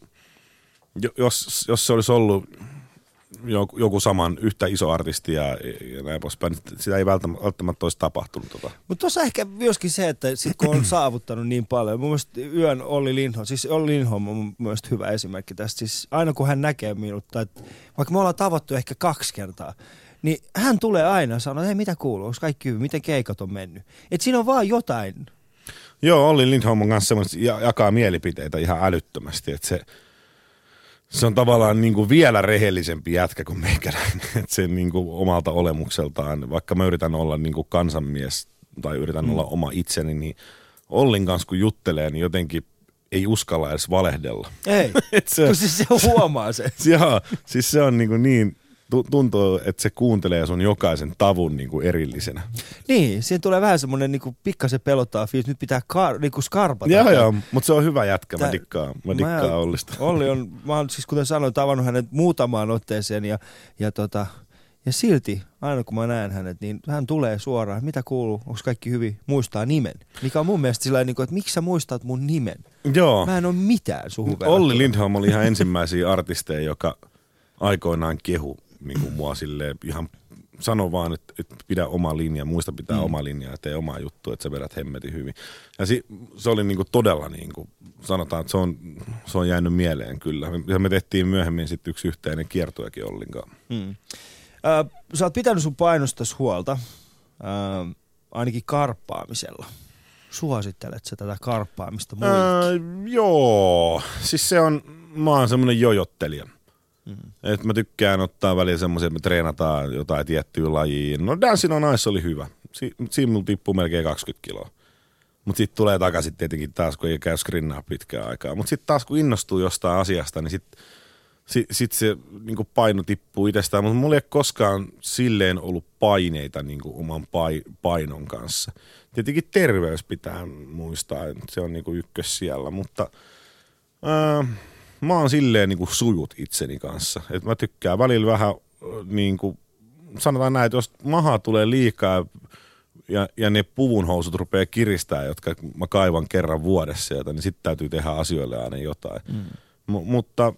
[SPEAKER 1] jos se olisi ollut joku saman yhtä iso artisti ja näin poispäin, sitä ei välttämättä olisi tapahtunut.
[SPEAKER 3] Mutta tuossa ehkä myöskin se, että sit kun on saavuttanut niin paljon, mun mielestä yön Olli Lindholm on mun mielestä hyvä esimerkki tästä. Siis aina kun hän näkee minut, tai vaikka me ollaan tavattu ehkä 2 kertaa, niin hän tulee aina ja sanoo, että hei, mitä kuuluu, onko kaikki hyvin, miten keikat on mennyt. Että siinä on vaan jotain.
[SPEAKER 1] Joo, Olli Lindholm on kanssa semmoinen, jakaa mielipiteitä ihan älyttömästi, että se on tavallaan niin kuin vielä rehellisempi jätkä kuin meikäläinen, että se niin kuin omalta olemukseltaan, vaikka mä yritän olla niin kuin kansanmies tai yritän olla oma itseni, niin Ollin kanssa kun juttelee, niin jotenkin ei uskalla edes valehdella.
[SPEAKER 3] Ei, kun siis se huomaa se.
[SPEAKER 1] Joo, siis se on niin tuntuu, että se kuuntelee sun jokaisen tavun niin kuin erillisenä.
[SPEAKER 3] Niin, siihen tulee vähän semmoinen niin kuin pikkasen pelottaa fiilis, nyt pitää niin kuin skarpata.
[SPEAKER 1] Joo, mutta se on hyvä jätkä, mä dikkaan Ollista.
[SPEAKER 3] Olli on, mä oon siis kuten sanoin, tavannut hänet muutamaan otteeseen ja silti, aina kun mä näen hänet, niin hän tulee suoraan, mitä kuuluu, onko kaikki hyvin, muistaa nimen. Mikä on mun mielestä sillä tavalla, että miksi sä muistat mun nimen?
[SPEAKER 1] Joo.
[SPEAKER 3] Mä en ole mitään suhun verrattuna.
[SPEAKER 1] Olli Lindholm oli ihan ensimmäisiä artisteja, joka aikoinaan kehu niin kuin mua silleen ihan sano vaan, että pidä oma linja, muista pitää oma linja ja tee omaa juttua, että sä vedät hemmetin hyvin. Ja se oli niin kuin todella, niin kuin, sanotaan, että se on jäänyt mieleen kyllä. Me tehtiin myöhemmin sitten yksi yhteinen kiertuekin Ollinkaan.
[SPEAKER 3] Sä oot pitänyt sun painostasi huolta, ainakin karppaamisella. Suosittelet sä tätä karppaamista muillekin?
[SPEAKER 1] Joo, siis mä oon semmoinen jojottelija. Että mä tykkään ottaa väliin semmoisia, että me treenataan jotain tiettyä lajia. No Dancing on Ice oli hyvä. Siinä mulla tippuu melkein 20 kiloa. Mutta sitten tulee takaisin tietenkin taas, kun ei käy skrinnaa pitkään aikaa. Mutta sitten taas kun innostuu jostain asiasta, niin sitten se niinku paino tippuu itsestään. Mutta mulla ei ole koskaan silleen ollut paineita niinku oman painon kanssa. Tietenkin terveys pitää muistaa, että se on niinku ykkös siellä, mutta mä oon silleen niinku sujut itseni kanssa. Et mä tykkään välillä vähän niinku, sanotaan näin, että jos maha tulee liikaa ja ne puvunhousut rupeaa kiristää, jotka mä kaivan kerran vuodessa sieltä, niin sitten täytyy tehdä asioille aina jotain. Mutta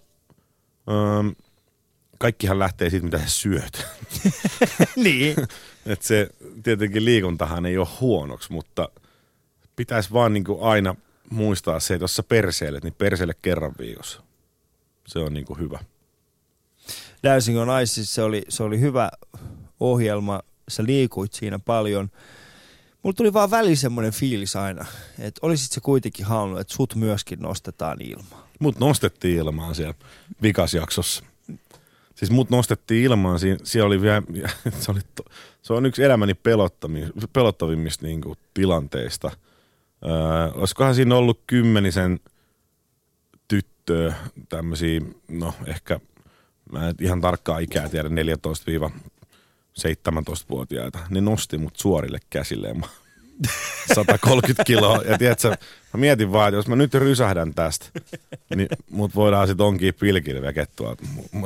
[SPEAKER 1] kaikkihan lähtee siitä, mitä sä syöt.
[SPEAKER 3] Niin.
[SPEAKER 1] Että se tietenkin liikuntahan ei ole huonoksi, mutta pitäisi vaan niinku aina muistaa se, että jos sä perseilet, niin perseile kerran viikossa. Se on niinku hyvä.
[SPEAKER 3] Dancing on Ice, se oli hyvä ohjelma. Sä liikuit siinä paljon. Mulla tuli vaan väliin semmoinen fiilis aina, että olisit se kuitenkin halunnut, että sut myöskin nostetaan ilmaan.
[SPEAKER 1] Mut nostettiin ilmaan siellä vikasjaksossa. Siis mut nostettiin ilmaan, siellä oli vielä, se on yksi elämäni pelottavimmista niinku tilanteista. Olisikohan siinä ollut 10 tyttöä, tämmöisiä, no ehkä, mä en ihan tarkkaa ikää tiedä, 14-17-vuotiaita. Ne nosti mut suorille käsille 130 kiloa. Ja tiedätkö, mä mietin vaan, että jos mä nyt rysähdän tästä, niin mut voidaan sit onkin pilkille vekettua.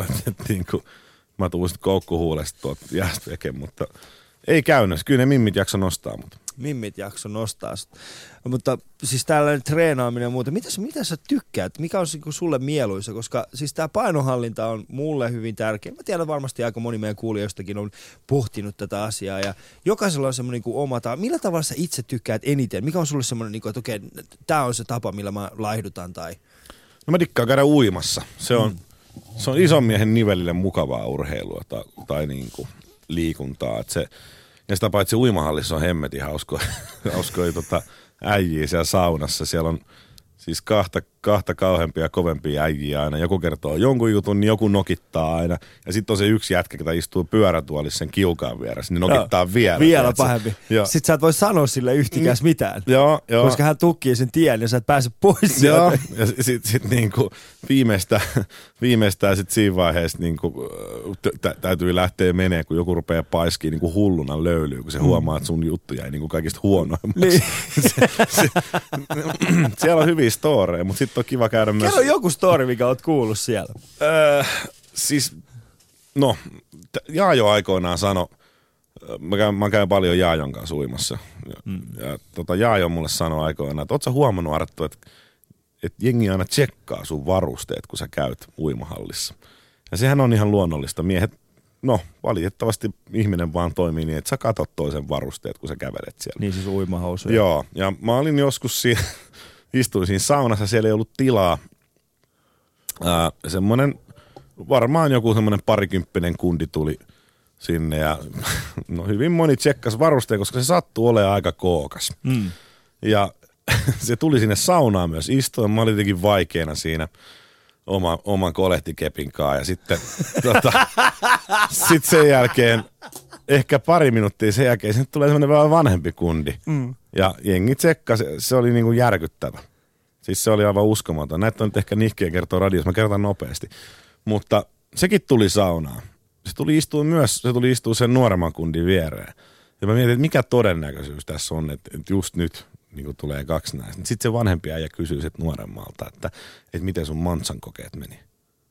[SPEAKER 1] Mä tuun sit koukkuhuulesta tuolta jäästä veke, mutta ei käynyt. Kyllä ne mimmit jakso nostaa mut.
[SPEAKER 3] Mimmit jakso nostaa. Mutta siis tällainen treenaaminen ja muuta, mitä sä tykkäät? Mikä on sulle mieluisa? Koska siis tää painonhallinta on mulle hyvin tärkeä. Mä tiedän varmasti aika moni meidän kuulijoistakin on pohtinut tätä asiaa ja jokaisella on semmoinen niin oma tapa. Millä tavalla sä itse tykkäät eniten? Mikä on sulle semmoinen, niin kuin, että okei, tää on se tapa, millä mä laihdutan tai...
[SPEAKER 1] No mä dikkaan käydä uimassa. Se on ison miehen nivelille mukavaa urheilua tai niin kuin liikuntaa. Että se, ja sitä paitsi uimahallissa on hemmetin hauskoja äijiä siellä saunassa. Siellä on siis kahta kauheampia, kovempia äijiä aina. Joku kertoo jonkun jutun, niin joku nokittaa aina. Ja sitten on se yksi jätkä, joka istuu pyörätuolissa sen kiukaan vieressä, niin nokittaa vielä.
[SPEAKER 3] Vielä pahempi. Sitten sä et voi sanoa sille yhtikäs mitään.
[SPEAKER 1] Joo.
[SPEAKER 3] Koska hän tukkii sen tien ja sä et pääse pois.
[SPEAKER 1] Joo, ja sitten niinku viimeistään sit siinä vaiheessa niinku, täytyy lähteä menee, kun joku rupeaa paiskiin niinku hulluna löylyyn, kun se huomaa, että sun juttu jäi niinku kaikista huonoimmaksi.
[SPEAKER 3] Niin.
[SPEAKER 1] Siellä on hyviä storeja, mutta sitten on kiva käydä myös...
[SPEAKER 3] Kerro joku story, mikä oot kuullut siellä.
[SPEAKER 1] Siis, no, Jaajo aikoinaan sanoi, mä käyn paljon Jaajon kanssa uimassa. Ja Jaajo mulle sanoi aikoinaan, että oot sä huomannut, Arttu, että jengi aina tsekkaa sun varusteet, kun sä käyt uimahallissa. Ja sehän on ihan luonnollista. Miehet, no valitettavasti ihminen vaan toimii niin, että sä katot toisen varusteet, kun sä kävelet siellä.
[SPEAKER 3] Niin siis uimahousuja.
[SPEAKER 1] Joo, ja mä olin joskus istuin siinä saunassa, siellä ei ollut tilaa. Semmoinen, varmaan joku semmoinen parikymppinen kundi tuli sinne ja no hyvin moni tsekkas varusteen, koska se sattuu olemaan aika kookas. Ja se tuli sinne saunaan myös istuin. Mä olin jotenkin vaikeana siinä oman kolehtikepin kanssa ja sitten sit sen jälkeen ehkä pari minuuttia sen jälkeen sinne tulee semmoinen vähän vanhempi kundi. Ja jengi tsekkasi, se oli niinku järkyttävä. Siis se oli aivan uskomaton. Näitä on nyt ehkä nihkeä kertoa radiossa, mä kertaan nopeasti. Mutta sekin tuli saunaan. Se tuli istua sen nuoremman kundin viereen. Ja mä mietin, että mikä todennäköisyys tässä on, että just nyt niin tulee kaksi näistä. Sitten se vanhempi äijä kysyy sit nuoremmalta, että miten sun Mantsan kokeet meni.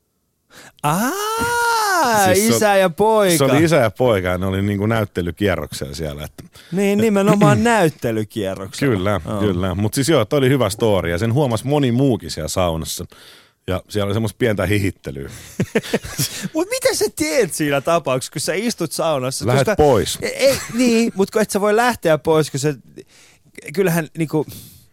[SPEAKER 3] Siis isä ja poika.
[SPEAKER 1] Se oli isä ja poika ja ne oli niinku näyttelykierroksella siellä. Että,
[SPEAKER 3] niin, nimenomaan näyttelykierroksella.
[SPEAKER 1] Kyllä. Mutta siis joo, toi oli hyvä story ja sen huomasi moni muukin siellä saunassa. Ja siellä oli semmoista pientä hihittelyä.
[SPEAKER 3] Mutta mitä sä teet siinä tapauksessa, kun sä istut saunassa?
[SPEAKER 1] Lähet pois.
[SPEAKER 3] Niin, mutta kun et sä voi lähteä pois, kun kyllähän niinku...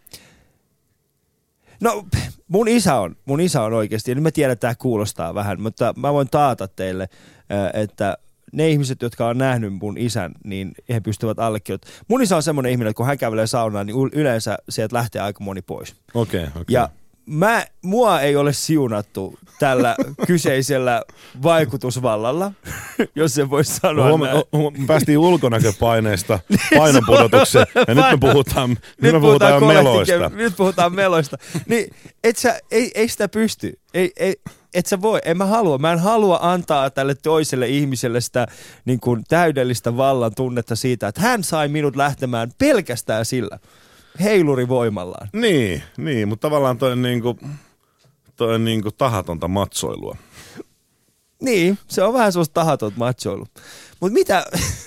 [SPEAKER 3] No, mun isä on oikeasti, ja nyt mä tiedän, että tämä kuulostaa vähän, mutta mä voin taata teille, että ne ihmiset, jotka on nähnyt mun isän, niin he pystyvät allekirjoittamaan. Mun isä on semmoinen ihminen, että kun hän kävelee saunaan, niin yleensä sieltä lähtee aika moni pois.
[SPEAKER 1] Okei.
[SPEAKER 3] Ja mua ei ole siunattu tällä kyseisellä vaikutusvallalla, jos se voisi sanoa näin.
[SPEAKER 1] Päästiin ulkonäköpaineista painonpudotukseen ja nyt me puhutaan meloista.
[SPEAKER 3] Nyt puhutaan meloista. Niin, ei sitä pysty. Et sä voi. Mä en halua antaa tälle toiselle ihmiselle sitä niin kuin täydellistä vallan tunnetta siitä, että hän sai minut lähtemään pelkästään sillä heilurivoimallaan. Niin, mutta tavallaan toi on niinku tahatonta matsoilua. Niin, se on vähän sellaista tahatonta matsoilua. Mutta mitä...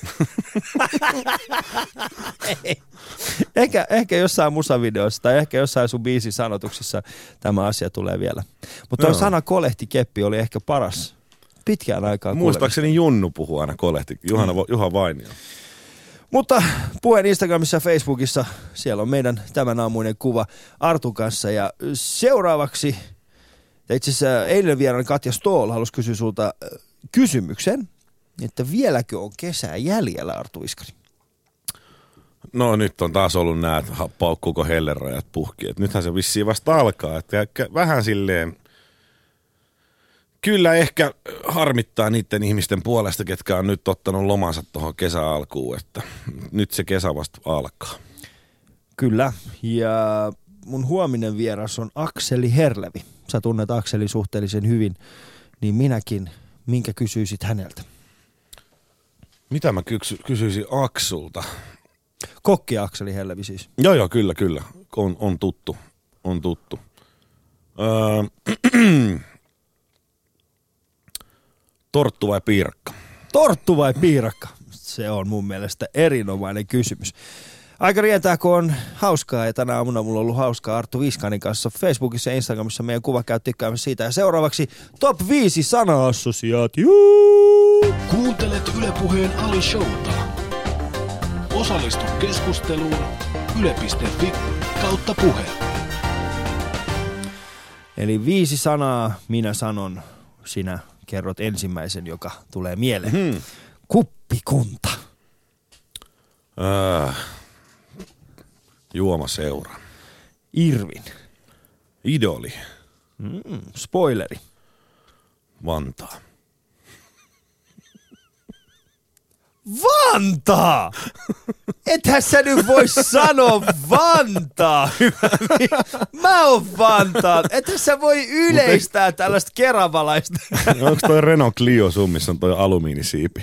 [SPEAKER 3] ehkä jossain musavideossa tai ehkä jossain sun biisin sanotuksessa tämä asia tulee vielä. Mutta tuo sana kolehtikeppi oli ehkä paras pitkään aikaan.
[SPEAKER 1] Muistaakseni Junnu puhuu aina kolehti. Juha Vainio.
[SPEAKER 3] Mutta puheen Instagramissa ja Facebookissa, siellä on meidän tämän aamuinen kuva Artun kanssa. Ja seuraavaksi, itse asiassa eilen vieraan Katja Stoll halusi kysyä sulta kysymyksen, että vieläkö on kesää jäljellä, Arttu Viskari?
[SPEAKER 1] No nyt on taas ollut nämä, että paukkuuko hellerajat puhki. Et nythän se vissiin vasta alkaa. Että vähän silleen, kyllä ehkä harmittaa niiden ihmisten puolesta, ketkä on nyt ottanut lomansa tuohon kesän alkuun, että nyt se kesä vasta alkaa. Kyllä, ja mun huominen vieras on Akseli Herlevi. Sä tunnet Akselin suhteellisen hyvin, niin minäkin, minkä kysyisit häneltä? Mitä mä kysyisin Aksulta? Kokki Akseli Herlevi siis. Joo, kyllä. On tuttu. Torttu vai piirakka? Torttu vai piirakka? Se on mun mielestä erinomainen kysymys. Aika rientää, kun on hauskaa ja tänä aamuna mulla on ollut hauskaa Arttu Viskanin kanssa Facebookissa ja Instagramissa. Meidän kuva käy tykkäämässä siitä. Ja seuraavaksi Top 5 sana-assosiaatio.
[SPEAKER 2] Kuuntelet Yle Puheen Ali Showta. Osallistu keskusteluun yle.fi/puhe. Eli 5 sanaa minä sanon, sinä kerrot ensimmäisen, joka tulee mieleen. Kuppikunta.
[SPEAKER 1] Juomaseura.
[SPEAKER 2] Irvin.
[SPEAKER 1] Idoli.
[SPEAKER 2] Spoileri.
[SPEAKER 1] Vantaa.
[SPEAKER 2] Vantaa! Ethän sä nyt voi sanoa Vantaa. Mä oon Vantaa. Ethän sä voi yleistää tällaista keravalaista.
[SPEAKER 1] Onko toi Renault Clio sun, missä on toi alumiinisiipi?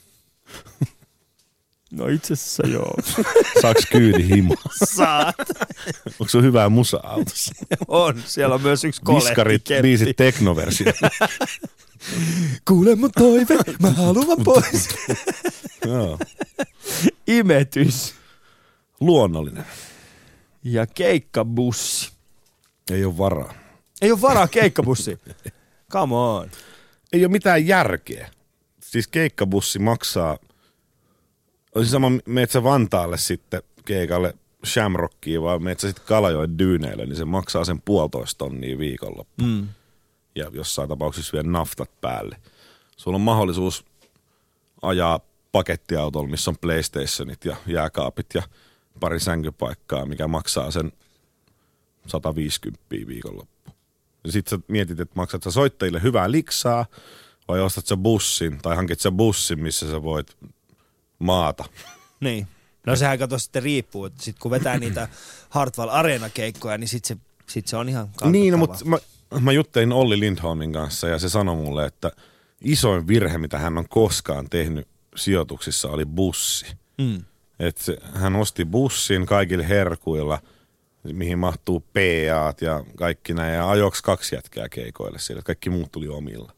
[SPEAKER 2] No itse asiassa joo.
[SPEAKER 1] Saaks kyyti himaa?
[SPEAKER 2] Saat.
[SPEAKER 1] Onko se hyvää musa-autossa?
[SPEAKER 2] On. Siellä on myös yksi
[SPEAKER 1] Viskarit, biisit, teknoversio.
[SPEAKER 2] Kuule mun toive, mä haluan pois.
[SPEAKER 1] Joo.
[SPEAKER 2] Imetys.
[SPEAKER 1] Luonnollinen.
[SPEAKER 2] Ja keikkabussi.
[SPEAKER 1] Ei ole varaa.
[SPEAKER 2] Ei ole varaa keikkabussi. Come on.
[SPEAKER 1] Ei ole mitään järkeä. Siis keikkabussi maksaa, olisi sama, meet sä Vantaalle sitten keikalle Shamrockiin, vai meet sä sitten Kalajoen dyyneille, niin se maksaa sen 1,5 tonnia viikonloppu. Ja jossain tapauksessa vielä naftat päälle. Sulla on mahdollisuus ajaa pakettiautolla, missä on PlayStationit ja jääkaapit ja pari sänkypaikkaa, mikä maksaa sen 150 viikonloppu. Ja sit sä mietit, että maksat sä soittajille hyvää liksaa, vai ostat sä bussin, tai hankit sä bussin, missä sä voit maata.
[SPEAKER 2] Niin. No sehän kato sitten riippuu, että sit kun vetää niitä Hartwall Arena-keikkoja, niin sit se on ihan kannattavaa.
[SPEAKER 1] Niin, no, mutta mä juttelin Olli Lindholmin kanssa ja se sanoi mulle, että isoin virhe, mitä hän on koskaan tehnyt sijoituksissa, oli bussi. Että hän osti bussin kaikille herkuilla, mihin mahtuu PA:t ja kaikki näin, ja ajoksi 2 jätkää keikoille siellä. Kaikki muut tuli omilla.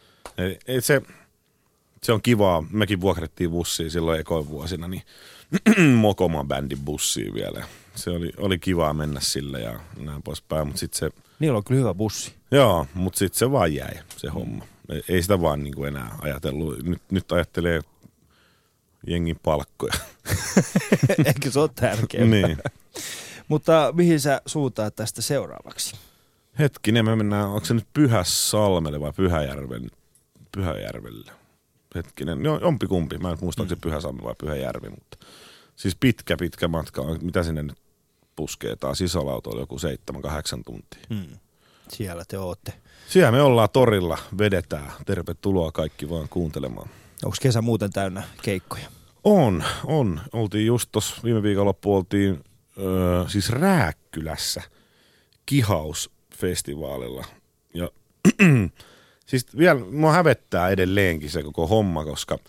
[SPEAKER 1] Se on kivaa. Mekin vuokrettiin bussia silloin ekoin vuosina, niin Mokoman bändin bussiin vielä. Se oli kivaa mennä sille ja näin poispäin, mutta sitten se...
[SPEAKER 2] Niillä on kyllä hyvä bussi.
[SPEAKER 1] Joo, mutta sitten se vaan jäi, se homma. Ei sitä vaan niin kuin enää ajatellut. Nyt ajattelee jengin palkkoja.
[SPEAKER 2] Eikö se ole tärkeää?
[SPEAKER 1] Niin.
[SPEAKER 2] Mutta mihin sä suuntaat tästä seuraavaksi?
[SPEAKER 1] Hetkinen, me mennään, onko se nyt Pyhäsalmelle vai Pyhäjärvelle? Hetkinen, no jompikumpi. Mä en muista, onko se Pyhäsalmi vai Pyhäjärvi, mutta siis pitkä matka. Mitä sinne nyt puskee taas isolla autolla joku 7-8 tuntia.
[SPEAKER 2] Siellä te ootte.
[SPEAKER 1] Siellä me ollaan torilla, vedetään. Tervetuloa kaikki vaan kuuntelemaan.
[SPEAKER 2] Onko kesä muuten täynnä keikkoja?
[SPEAKER 1] On. Oltiin just tossa viime viikonloppu oltiin siis Rääkkylässä Kihaus-festivaalilla. Ja siis vielä mua hävettää edelleenkin se koko homma, koska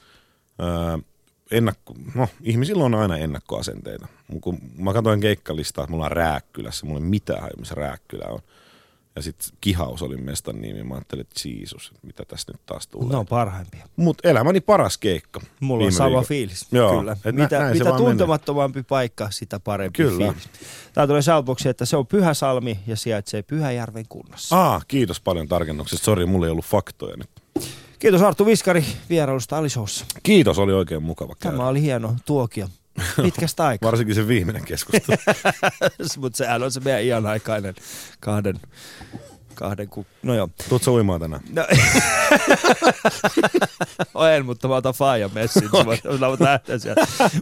[SPEAKER 1] ihmisillä on aina ennakkoasenteita. Kun mä katsoin keikkalistaa, että mulla on Rääkkylässä, mulla ei mitään haju, missä Rääkkylä on. Ja sitten Kihaus oli mestan nimi. Mä ajattelin, että Jeesus, mitä tästä nyt taas tulee.
[SPEAKER 2] Ne on parhaimpia.
[SPEAKER 1] Mut elämäni paras keikka.
[SPEAKER 2] Mulla on sama fiilis.
[SPEAKER 1] Joo.
[SPEAKER 2] Kyllä. Mitä tuntemattomampi paikka, sitä parempi fiilis. Tää tulee Shoutboxiin, että se on Pyhäsalmi ja sijaitsee Pyhäjärven kunnassa.
[SPEAKER 1] Kiitos paljon tarkennuksesta. Sori, mulla ei ollut faktoja nyt.
[SPEAKER 2] Kiitos Arttu Viskari vierailusta Ali-showssa.
[SPEAKER 1] Kiitos, oli oikein mukava käydä.
[SPEAKER 2] Tämä oli hieno tuokio. Pitkästä aikaa.
[SPEAKER 1] Varsinkin se viimeinen keskustelu.
[SPEAKER 2] Mutta sehän on se meidän ianaikainen kahden no joo.
[SPEAKER 1] Tuutko uimaan tänään?
[SPEAKER 2] No, en, mutta mä otan faijan messin. Mä lähteä sieltä.